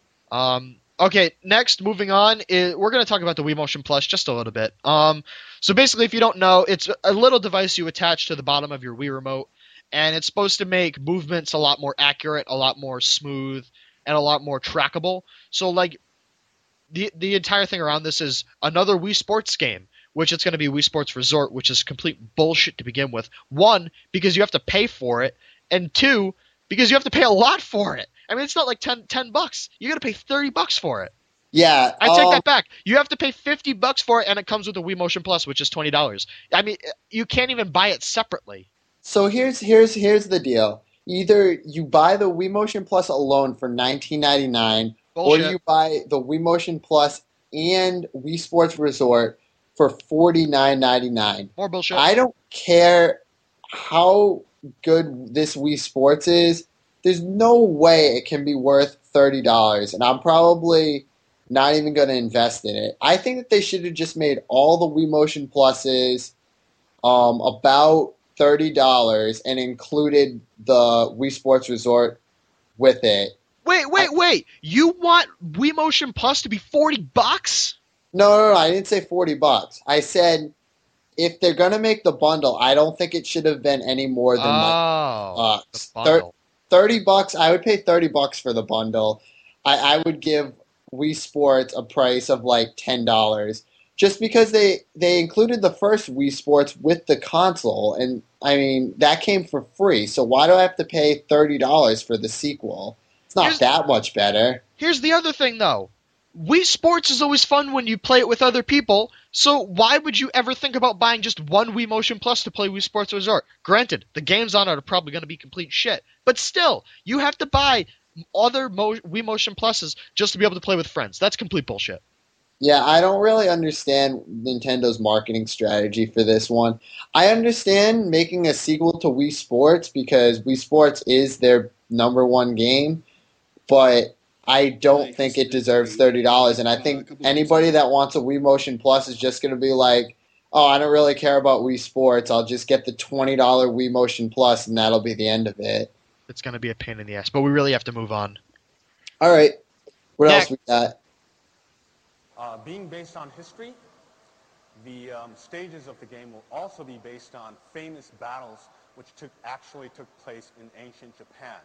Okay, next, moving on, we're going to talk about the Wii Motion Plus just a little bit. So basically, if you don't know, it's a little device you attach to the bottom of your Wii remote, and it's supposed to make movements a lot more accurate, a lot more smooth, and a lot more trackable. So, like, the entire thing around this is another Wii Sports game, which it's going to be Wii Sports Resort, which is complete bullshit to begin with. One, because you have to pay for it, and two, because you have to pay a lot for it. I mean, it's not like $10. You got to pay $30 for it. Yeah, I take that back. You have to pay $50 for it, and it comes with the Wii Motion Plus, which is $20. I mean, you can't even buy it separately. So here's the deal. Either you buy the Wii Motion Plus alone for $19.99, or you buy the Wii Motion Plus and Wii Sports Resort for $49.99. More bullshit. I don't care how good this Wii Sports is. There's no way it can be worth $30, and I'm probably not even going to invest in it. I think that they should have just made all the Wii Motion Pluses about $30 and included the Wii Sports Resort with it. Wait! You want Wii Motion Plus to be $40? No, I didn't say $40. I said if they're gonna make the bundle, I don't think it should have been any more than Oh, the bucks. bundle. $30. I would pay $30 for the bundle. I would give Wii Sports a price of like $10, just because they included the first Wii Sports with the console, and I mean that came for free. So why do I have to pay $30 for the sequel? It's not Here's- that much better. Here's the other thing, though. Wii Sports is always fun when you play it with other people, so why would you ever think about buying just one Wii Motion Plus to play Wii Sports Resort? Granted, the games on it are probably going to be complete shit, but still, you have to buy other Wii Motion Pluses just to be able to play with friends. That's complete bullshit. Yeah, I don't really understand Nintendo's marketing strategy for this one. I understand making a sequel to Wii Sports because Wii Sports is their #1 game, but I don't think it deserves $30. And I think anybody that wants a Wii Motion Plus is just going to be like, oh, I don't really care about Wii Sports. I'll just get the $20 Wii Motion Plus, and that'll be the end of it. It's going to be a pain in the ass, but we really have to move on. All right. What Next. else we got? Being based on history, the stages of the game will also be based on famous battles which actually took place in ancient Japan.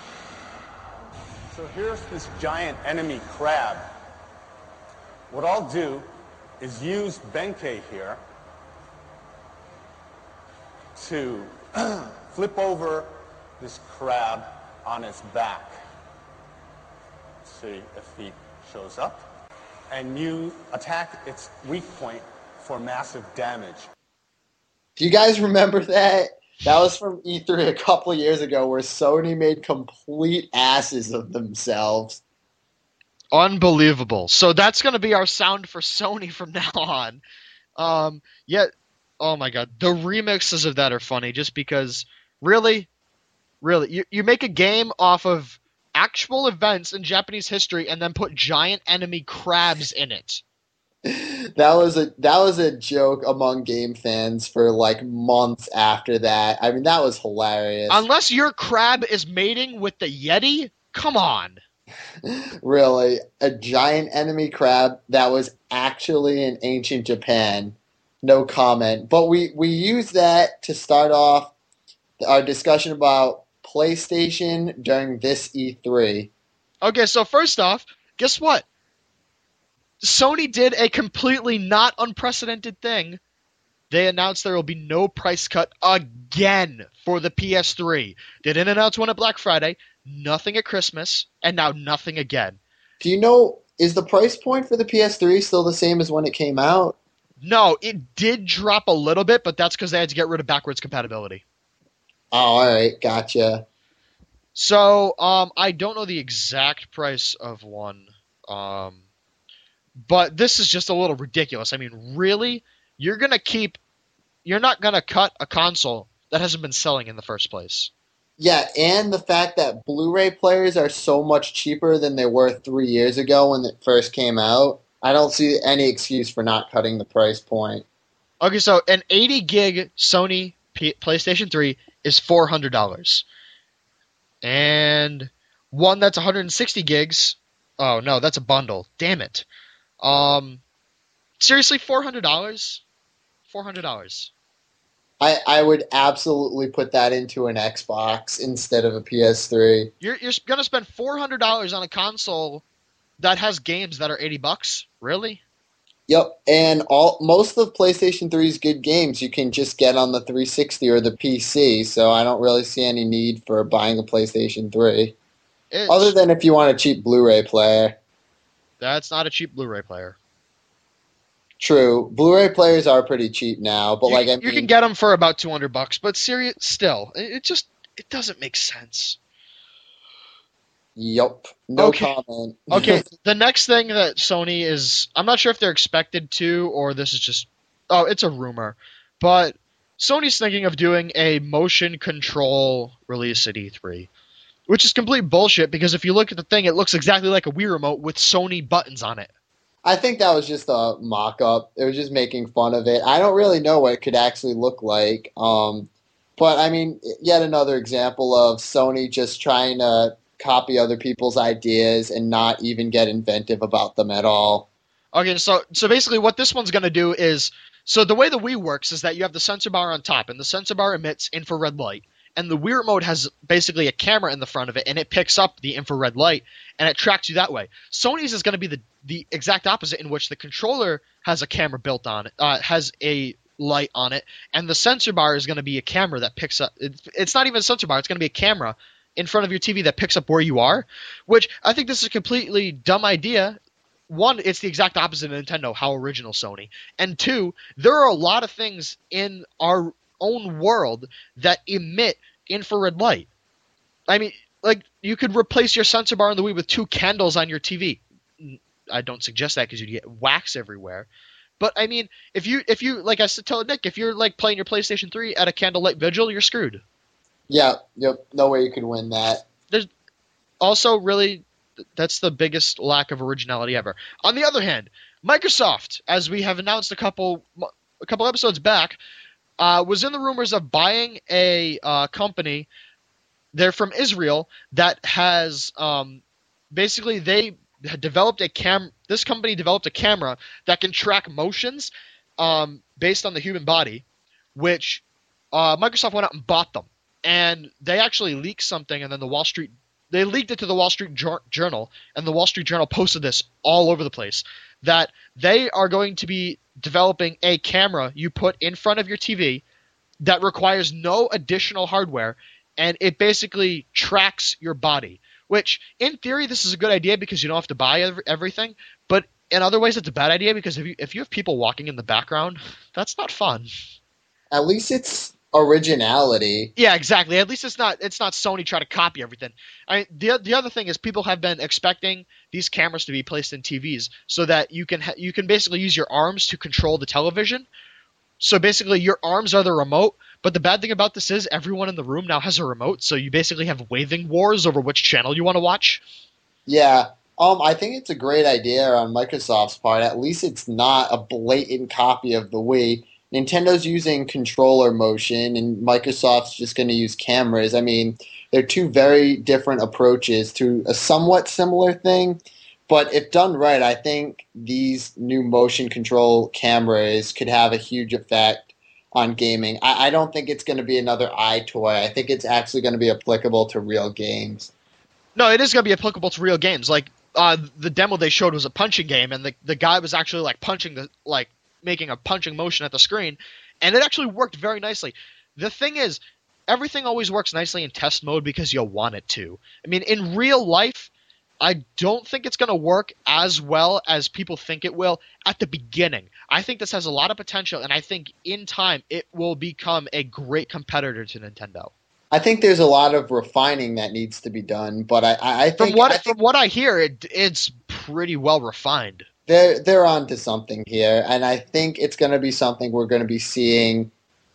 So here's this giant enemy crab. What I'll do is use Benkei here to flip over this crab on its back. Let's see if he shows up. And you attack its weak point for massive damage. Do you guys remember that? That was from E3 a couple years ago where Sony made complete asses of themselves. Unbelievable. So that's going to be our sound for Sony from now on. Oh my god, the remixes of that are funny just because, really, you make a game off of actual events in Japanese history and then put giant enemy crabs in it. That was a joke among game fans for like months after that. I mean, that was hilarious. Unless your crab is mating with the Yeti, come on. Really, a giant enemy crab that was actually in ancient Japan. No comment. But we used that to start off our discussion about PlayStation during this E3. Okay, so first off, guess what? Sony did a completely not unprecedented thing. They announced there will be no price cut again for the PS3. They didn't announce one at Black Friday, nothing at Christmas, and now nothing again. Do you know, is the price point for the PS3 still the same as when it came out? No, it did drop a little bit, but that's because they had to get rid of backwards compatibility. Oh, alright, gotcha. So, I don't know the exact price of one, but this is just a little ridiculous. I mean, really? You're not gonna cut a console that hasn't been selling in the first place. Yeah, and the fact that Blu-ray players are so much cheaper than they were 3 years ago when it first came out. I don't see any excuse for not cutting the price point. Okay, so an 80 gig Sony PlayStation 3 is $400. And one that's 160 gigs, oh no, that's a bundle. Damn it. Seriously, $400? $400. I would absolutely put that into an Xbox instead of a PS3. You're gonna spend $400 on a console that has games that are $80? Really? Yep, and most of PlayStation 3's good games you can just get on the 360 or the PC, so I don't really see any need for buying a PlayStation 3. Other than if you want a cheap Blu-ray player. That's not a cheap Blu-ray player. True, Blu-ray players are pretty cheap now, but you can get them for about $200, but still, it doesn't make sense. Yup. No Okay. comment. Okay, the next thing that Sony is, I'm not sure if they're expected to, or this is just, it's a rumor, but Sony's thinking of doing a motion control release at E3, which is complete bullshit because if you look at the thing, it looks exactly like a Wii remote with Sony buttons on it. I think that was just a mock-up. It was just making fun of it. I don't really know what it could actually look like. But, I mean, yet another example of Sony just trying to copy other people's ideas and not even get inventive about them at all. Okay, so basically what this one's going to do is So the way the Wii works is that you have the sensor bar on top, and the sensor bar emits infrared light. And the Wii remote has basically a camera in the front of it, and it picks up the infrared light, and it tracks you that way. Sony's is going to be the exact opposite, in which the controller has a camera built on it, has a light on it, and the sensor bar is going to be a camera that picks up. It's not even a sensor bar; it's going to be a camera in front of your TV that picks up where you are. Which I think this is a completely dumb idea. One, it's the exact opposite of Nintendo. How original, Sony. And two, there are a lot of things in our own world that emit infrared light. I mean, like, you could replace your sensor bar on the Wii with 2 candles on your TV. I don't suggest that because you'd get wax everywhere. But I mean, if you like I said, tell Nick, if you're like playing your PlayStation 3 at a candlelight vigil, you're screwed. Yeah, yep, no way you could win that. There's also really, that's the biggest lack of originality ever. On the other hand, Microsoft, as we have announced a couple episodes back, was in the rumors of buying a company. They're from Israel that has basically they had developed This company developed a camera that can track motions based on the human body, which Microsoft went out and bought them, and they actually leaked something, and then they leaked it to the Wall Street Journal, and the Wall Street Journal posted this all over the place, that they are going to be developing a camera you put in front of your TV that requires no additional hardware, and it basically tracks your body. Which, in theory, this is a good idea because you don't have to buy everything, but in other ways it's a bad idea because if you have people walking in the background, that's not fun. At least it's originality. Yeah, exactly. At least it's not Sony trying to copy everything. I mean, the other thing is people have been expecting these cameras to be placed in TVs so that you can basically use your arms to control the television. So basically your arms are the remote, but the bad thing about this is everyone in the room now has a remote, so you basically have waving wars over which channel you want to watch. Yeah. I think it's a great idea on Microsoft's part. At least it's not a blatant copy of the Wii. Nintendo's using controller motion, and Microsoft's just going to use cameras. I mean, they're 2 very different approaches to a somewhat similar thing. But if done right, I think these new motion control cameras could have a huge effect on gaming. I don't think it's going to be another iToy. I think it's actually going to be applicable to real games. No, it is going to be applicable to real games. Like, the demo they showed was a punching game, and the guy was actually like making a punching motion at the screen, and it actually worked very nicely. The thing is, everything always works nicely in test mode because you want it to. I mean, in real life, I don't think it's going to work as well as people think it will at the beginning. I think this has a lot of potential, and I think in time it will become a great competitor to Nintendo. I think there's a lot of refining that needs to be done, but I think from what I hear, it's pretty well refined. They're onto something here, and I think it's going to be something we're going to be seeing.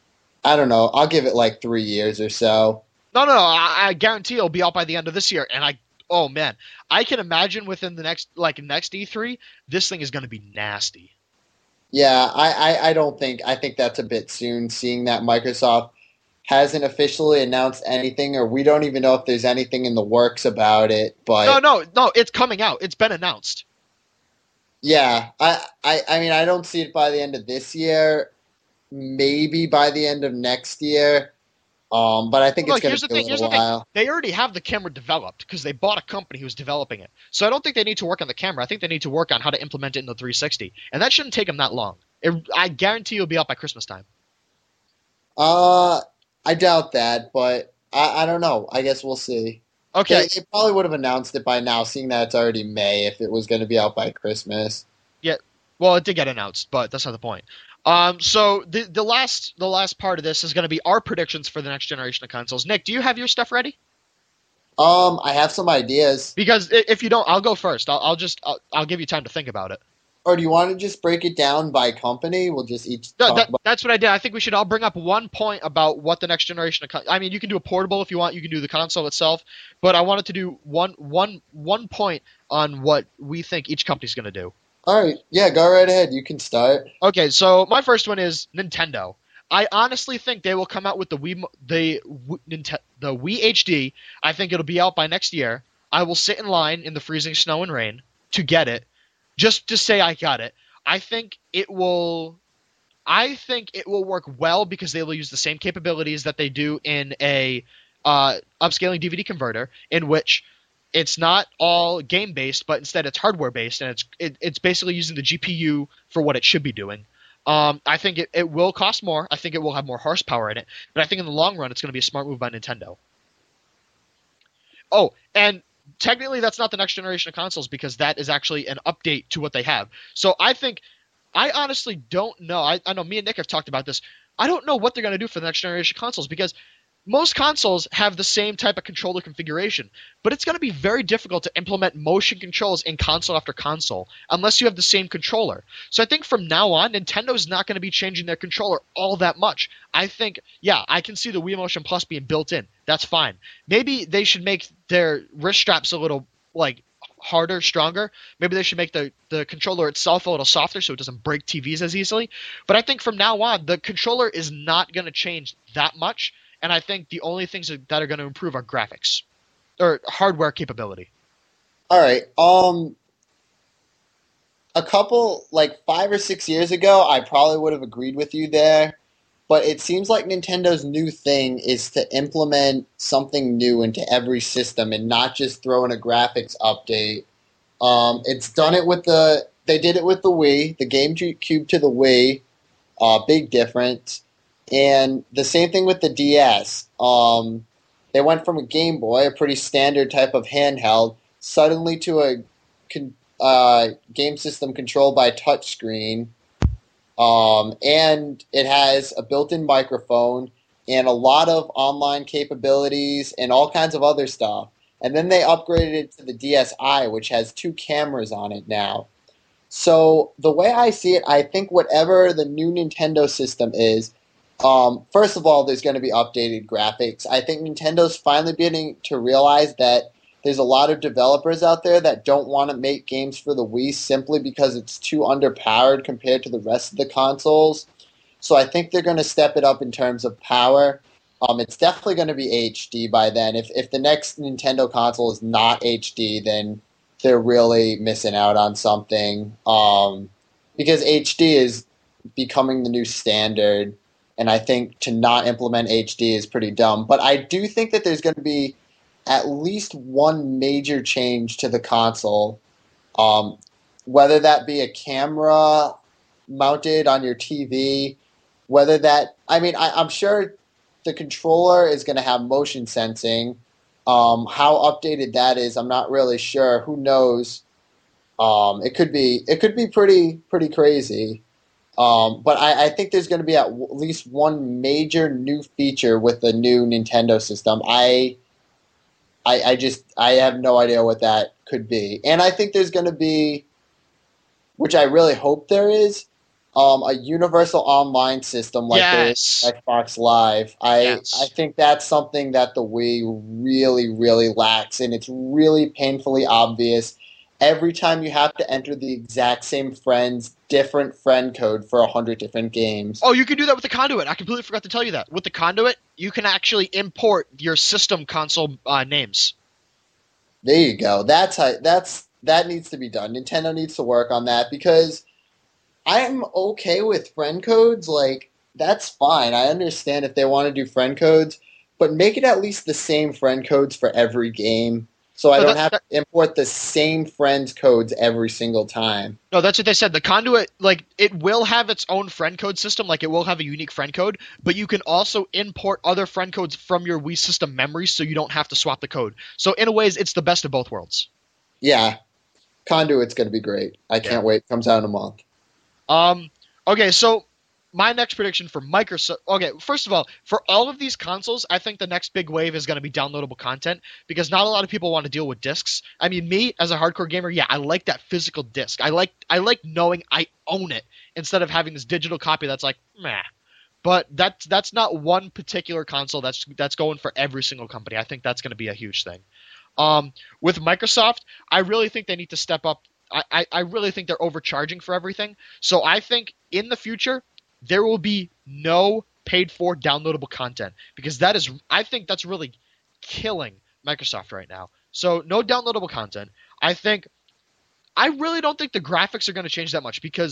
I don't know. I'll give it like 3 years or so. No, I guarantee it'll be out by the end of this year, and oh man, I can imagine within the next E3, this thing is going to be nasty. Yeah, I don't think. I think that's a bit soon, seeing that Microsoft hasn't officially announced anything, or we don't even know if there's anything in the works about it. But no, it's coming out. It's been announced. Yeah, I mean, I don't see it by the end of this year. Maybe by the end of next year. But I think it's going to be a little while. They already have the camera developed because they bought a company who's developing it. So I don't think they need to work on the camera. I think they need to work on how to implement it in the 360. And that shouldn't take them that long. I guarantee it'll be out by Christmas time. I doubt that, but I don't know. I guess we'll see. Okay. They probably would have announced it by now, seeing that it's already May, if it was going to be out by Christmas. Yeah. Well, it did get announced, but that's not the point. So the last part of this is going to be our predictions for the next generation of consoles. Nick, do you have your stuff ready? I have some ideas. Because if you don't, I'll go first. I'll give you time to think about it. Or do you want to just break it down by company? We'll just each talk about... That's what I did. I think we should all bring up one point about what the next generation of I mean, you can do a portable if you want. You can do the console itself. But I wanted to do one point on what we think each company's going to do. All right. Yeah, go right ahead. You can start. Okay, so my first one is Nintendo. I honestly think they will come out with the Wii HD. I think it'll be out by next year. I will sit in line in the freezing snow and rain to get it, just to say I got it. I think it will I think it will work well because they will use the same capabilities that they do in a upscaling DVD converter, in which it's not all game based, but instead it's hardware based, and it's basically using the GPU for what it should be doing. I think it will cost more. I think it will have more horsepower in it, but I think in the long run it's going to be a smart move by Nintendo. Oh, and technically that's not the next generation of consoles because that is actually an update to what they have. So I honestly don't know. I know me and Nick have talked about this. I don't know what they're going to do for the next generation consoles because most consoles have the same type of controller configuration, but it's going to be very difficult to implement motion controls in console after console unless you have the same controller. So I think from now on, Nintendo's not going to be changing their controller all that much. I think, yeah, I can see the Wii Motion Plus being built in. That's fine. Maybe they should make their wrist straps a little, like, harder, stronger. Maybe they should make the controller itself a little softer so it doesn't break TVs as easily. But I think from now on, the controller is not going to change that much. And I think the only things that are going to improve are graphics or hardware capability. All right. A couple, like 5 or 6 years ago, I probably would have agreed with you there. But it seems like Nintendo's new thing is to implement something new into every system and not just throw in a graphics update. It's done it with they did it with the Wii, the GameCube to the Wii, big difference. And the same thing with the DS. They went from a Game Boy, a pretty standard type of handheld, suddenly to a game system controlled by touchscreen. And it has a built-in microphone and a lot of online capabilities and all kinds of other stuff. And then they upgraded it to the DSi, which has 2 cameras on it now. So the way I see it, I think whatever the new Nintendo system is, first of all, there's going to be updated graphics. I think Nintendo's finally beginning to realize that there's a lot of developers out there that don't want to make games for the Wii simply because it's too underpowered compared to the rest of the consoles. So I think they're going to step it up in terms of power. It's definitely going to be HD by then. If the next Nintendo console is not HD, then they're really missing out on something. Because HD is becoming the new standard. And I think to not implement HD is pretty dumb. But I do think that there's going to be at least one major change to the console. Whether that be a camera mounted on your TV, whether that... I mean, I'm sure the controller is going to have motion sensing. How updated that is, I'm not really sure. Who knows? It could be pretty crazy. But I think there's going to be at least one major new feature with the new Nintendo system. I have no idea what that could be. And I think there's going to be, which I really hope there is, a universal online system like there is Xbox Live. I think that's something that the Wii really, really lacks, and it's really painfully obvious. Every time you have to enter the exact same friend's different friend code for 100 different games. Oh, you can do that with the Conduit. I completely forgot to tell you that. With the Conduit, you can actually import your system console names. There you go. That needs to be done. Nintendo needs to work on that because I'm okay with friend codes. Like, that's fine. I understand if they want to do friend codes, but make it at least the same friend codes for every game. So I don't have to import the same friends' codes every single time. No, that's what they said. The Conduit, like, it will have its own friend code system. Like, it will have a unique friend code, but you can also import other friend codes from your Wii system memory so you don't have to swap the code. So in a ways, it's the best of both worlds. Yeah. Conduit's going to be great. I can't wait. It comes out in a month. Okay, so my next prediction for Microsoft... Okay, first of all, for all of these consoles, I think the next big wave is going to be downloadable content because not a lot of people want to deal with discs. I mean, me, as a hardcore gamer, yeah, I like that physical disc. I like knowing I own it instead of having this digital copy that's like, meh. But that's not one particular console that's going for every single company. I think that's going to be a huge thing. With Microsoft, I really think they need to step up. I really think they're overcharging for everything. So I think in the future, there will be no paid-for downloadable content because I think that's really killing Microsoft right now. So no downloadable content. I really don't think the graphics are going to change that much because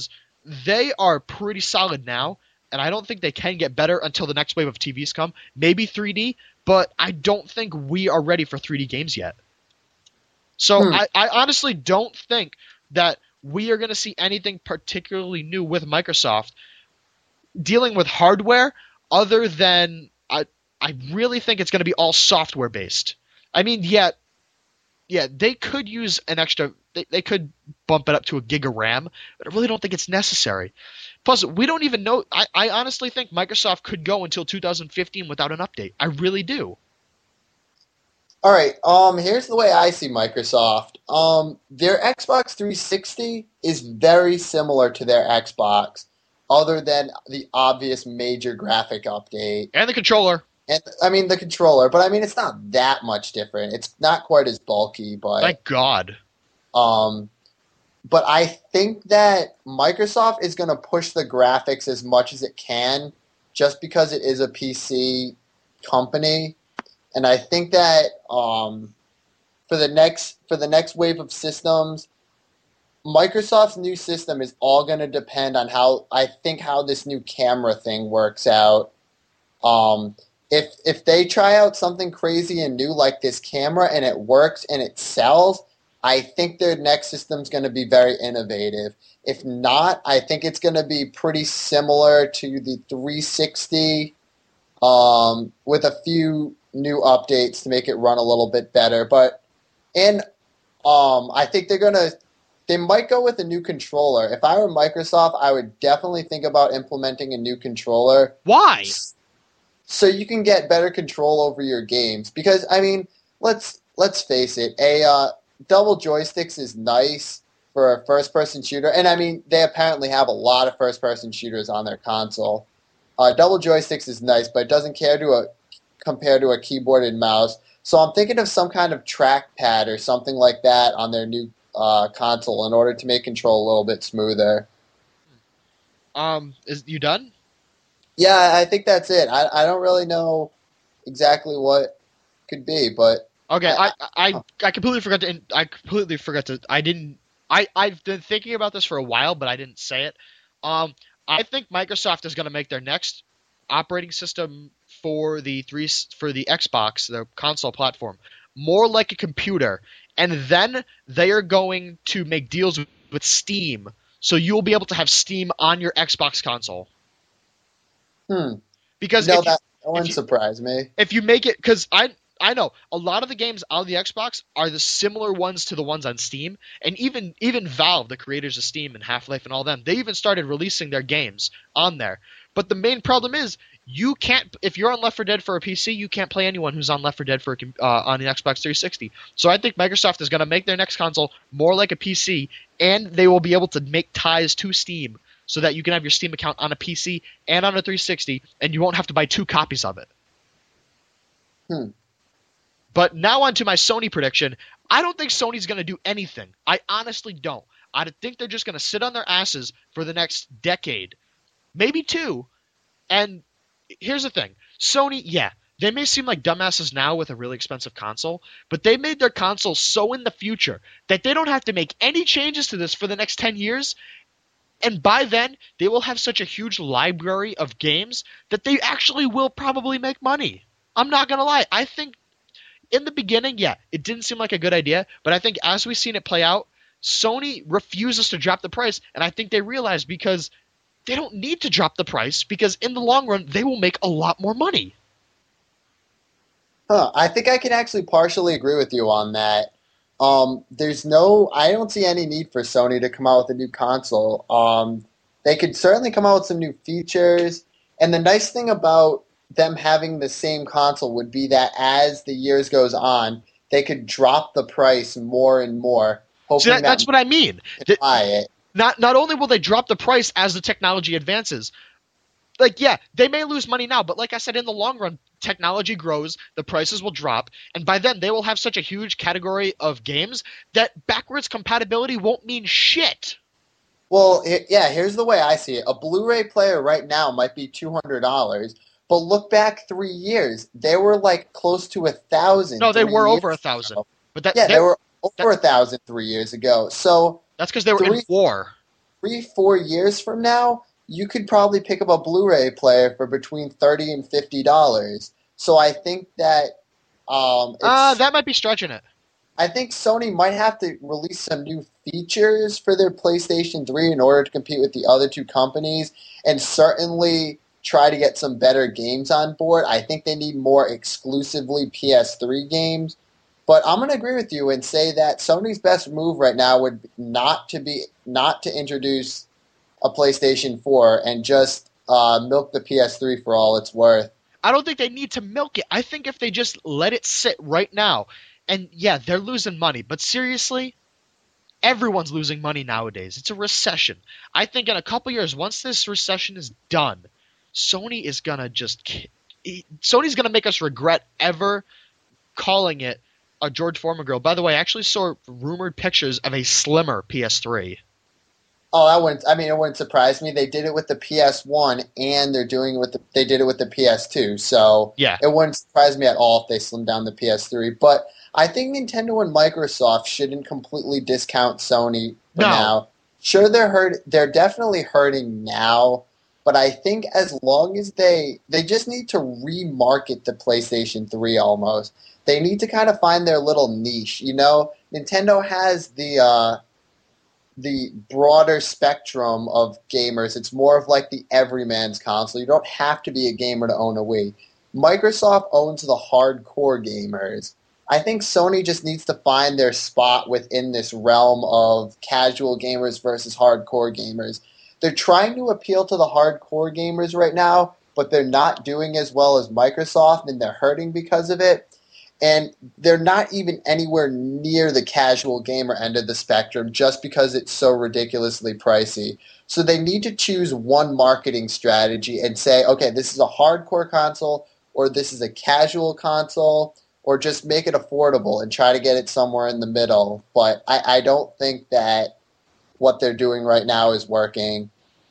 they are pretty solid now, and I don't think they can get better until the next wave of TVs come. Maybe 3D, but I don't think we are ready for 3D games yet. So I honestly don't think that we are going to see anything particularly new with Microsoft dealing with hardware other than I really think it's going to be all software based. I mean, yeah, they could use an extra they could bump it up to a gig of RAM, but I really don't think it's necessary. Plus, we don't even know. I honestly think Microsoft could go until 2015 without an update. I really do. All right. Here's the way I see Microsoft. Their Xbox 360 is very similar to their Xbox, other than the obvious major graphic update. And the controller. And I mean the controller, but I mean it's not that much different. It's not quite as bulky, but Thank God. But I think that Microsoft is going to push the graphics as much as it can, just because it is a PC company. And I think that for the next wave of systems, Microsoft's new system is all going to depend on how this new camera thing works out. If they try out something crazy and new like this camera and it works and it sells, I think their next system's going to be very innovative. If not, I think it's going to be pretty similar to the 360 with a few new updates to make it run a little bit better. I think they might go with a new controller. If I were Microsoft, I would definitely think about implementing a new controller. Why? So you can get better control over your games. Because, I mean, let's face it, double joysticks is nice for a first-person shooter. And, I mean, they apparently have a lot of first-person shooters on their console. Double joysticks is nice, but it doesn't compare to a keyboard and mouse. So I'm thinking of some kind of trackpad or something like that on their new console in order to make control a little bit smoother. Is you done? Yeah, I think that's it. I don't really know exactly what could be, but Okay, I completely forgot to. I've been thinking about this for a while, but I didn't say it. I think Microsoft is going to make their next operating system for the Xbox, the console platform, more like a computer, and then they are going to make deals with Steam, so you'll be able to have Steam on your Xbox console. Because that wouldn't surprise me. If you make it, because I know a lot of the games on the Xbox are the similar ones to the ones on Steam, and even Valve, the creators of Steam and Half-Life and all them, they even started releasing their games on there. But the main problem is you can't, if you're on Left 4 Dead for a PC, you can't play anyone who's on Left 4 Dead on the Xbox 360. So I think Microsoft is going to make their next console more like a PC, and they will be able to make ties to Steam so that you can have your Steam account on a PC and on a 360, and you won't have to buy 2 copies of it. But now on to my Sony prediction. I don't think Sony's going to do anything. I honestly don't. I think they're just going to sit on their asses for the next decade. Maybe 2. And here's the thing. Sony, yeah, they may seem like dumbasses now with a really expensive console, but they made their console so in the future that they don't have to make any changes to this for the next 10 years. And by then, they will have such a huge library of games that they actually will probably make money. I'm not going to lie. I think in the beginning, yeah, it didn't seem like a good idea, but I think as we've seen it play out, Sony refuses to drop the price, and I think they realize because they don't need to drop the price because in the long run, they will make a lot more money. I think I can actually partially agree with you on that. I don't see any need for Sony to come out with a new console. They could certainly come out with some new features, and the nice thing about them having the same console would be that as the years goes on, they could drop the price more and more. See, that's what I mean. Buy it. Not only will they drop the price as the technology advances, like, yeah, they may lose money now, but like I said, in the long run, technology grows, the prices will drop, and by then they will have such a huge category of games that backwards compatibility won't mean shit. Well, yeah, here's the way I see it. A Blu-ray player right now might be $200, but look back 3 years. They were like close to 1,000. No, they were over 1,000. But they were over 1,000 3 years ago. So that's because they were in war. 3-4 years from now, you could probably pick up a Blu-ray player for between $30 and $50. So I think that that might be stretching it. I think Sony might have to release some new features for their PlayStation 3 in order to compete with the other two companies, and certainly try to get some better games on board. I think they need more exclusively PS3 games. But I'm going to agree with you and say that Sony's best move right now would not to introduce a PlayStation 4 and just milk the PS3 for all it's worth. I don't think they need to milk it. I think if they just let it sit right now, and yeah, they're losing money, but seriously, everyone's losing money nowadays. It's a recession. I think in a couple years, once this recession is done, Sony's gonna make us regret ever calling it a George Foreman grill. By the way, I actually saw rumored pictures of a slimmer PS3. Oh, it wouldn't surprise me. They did it with the PS1, and they did it with the PS2. So yeah, it wouldn't surprise me at all if they slimmed down the PS3. But I think Nintendo and Microsoft shouldn't completely discount Sony for now. Sure, they're definitely hurting now, but I think as long as they just need to remarket the PlayStation 3 almost. They need to kind of find their little niche. You know, Nintendo has the broader spectrum of gamers. It's more of like the everyman's console. You don't have to be a gamer to own a Wii. Microsoft owns the hardcore gamers. I think Sony just needs to find their spot within this realm of casual gamers versus hardcore gamers. They're trying to appeal to the hardcore gamers right now, but they're not doing as well as Microsoft, and they're hurting because of it. And they're not even anywhere near the casual gamer end of the spectrum just because it's so ridiculously pricey. So they need to choose one marketing strategy and say, okay, this is a hardcore console, or this is a casual console, or just make it affordable and try to get it somewhere in the middle. But I don't think that what they're doing right now is working.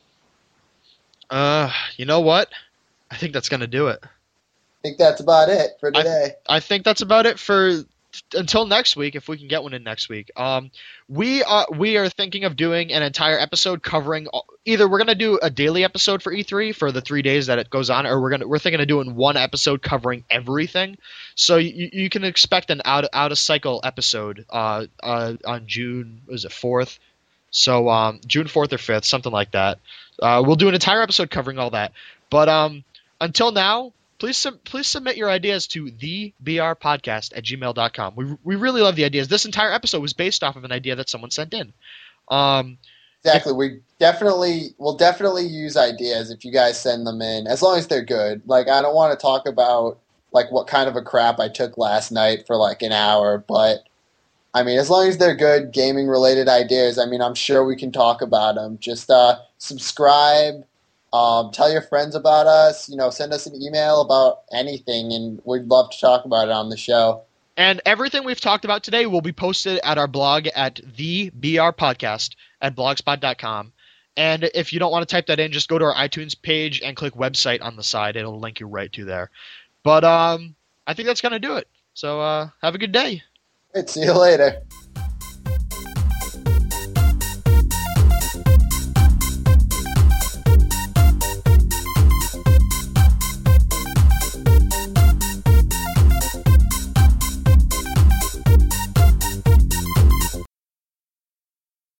You know what? I think that's going to do it. I think that's about it for today. I think that's about it for until next week, if we can get one in next week. We are thinking of doing an entire episode covering either we're gonna do a daily episode for E3 for the 3 daes that it goes on, or we're thinking of doing one episode covering everything. So you can expect an out of cycle episode on June 4th. So June 4th or 5th, something like that. We'll do an entire episode covering all that. But until now. Please submit your ideas to thebrpodcast@gmail.com. We really love the ideas. This entire episode was based off of an idea that someone sent in. Exactly. We'll definitely use ideas if you guys send them in, as long as they're good. Like, I don't want to talk about like what kind of a crap I took last night for like an hour, but I mean, as long as they're good gaming related ideas, I mean, I'm sure we can talk about them. Just subscribe. Tell your friends about us, send us an email about anything, and we'd love to talk about it on the show. And everything we've talked about today will be posted at our blog at thebrpodcast@blogspot.com. And if you don't want to type that in, just go to our iTunes page and click website on the side. It'll link you right to there. But I think that's going to do it. So have a good day. See you later.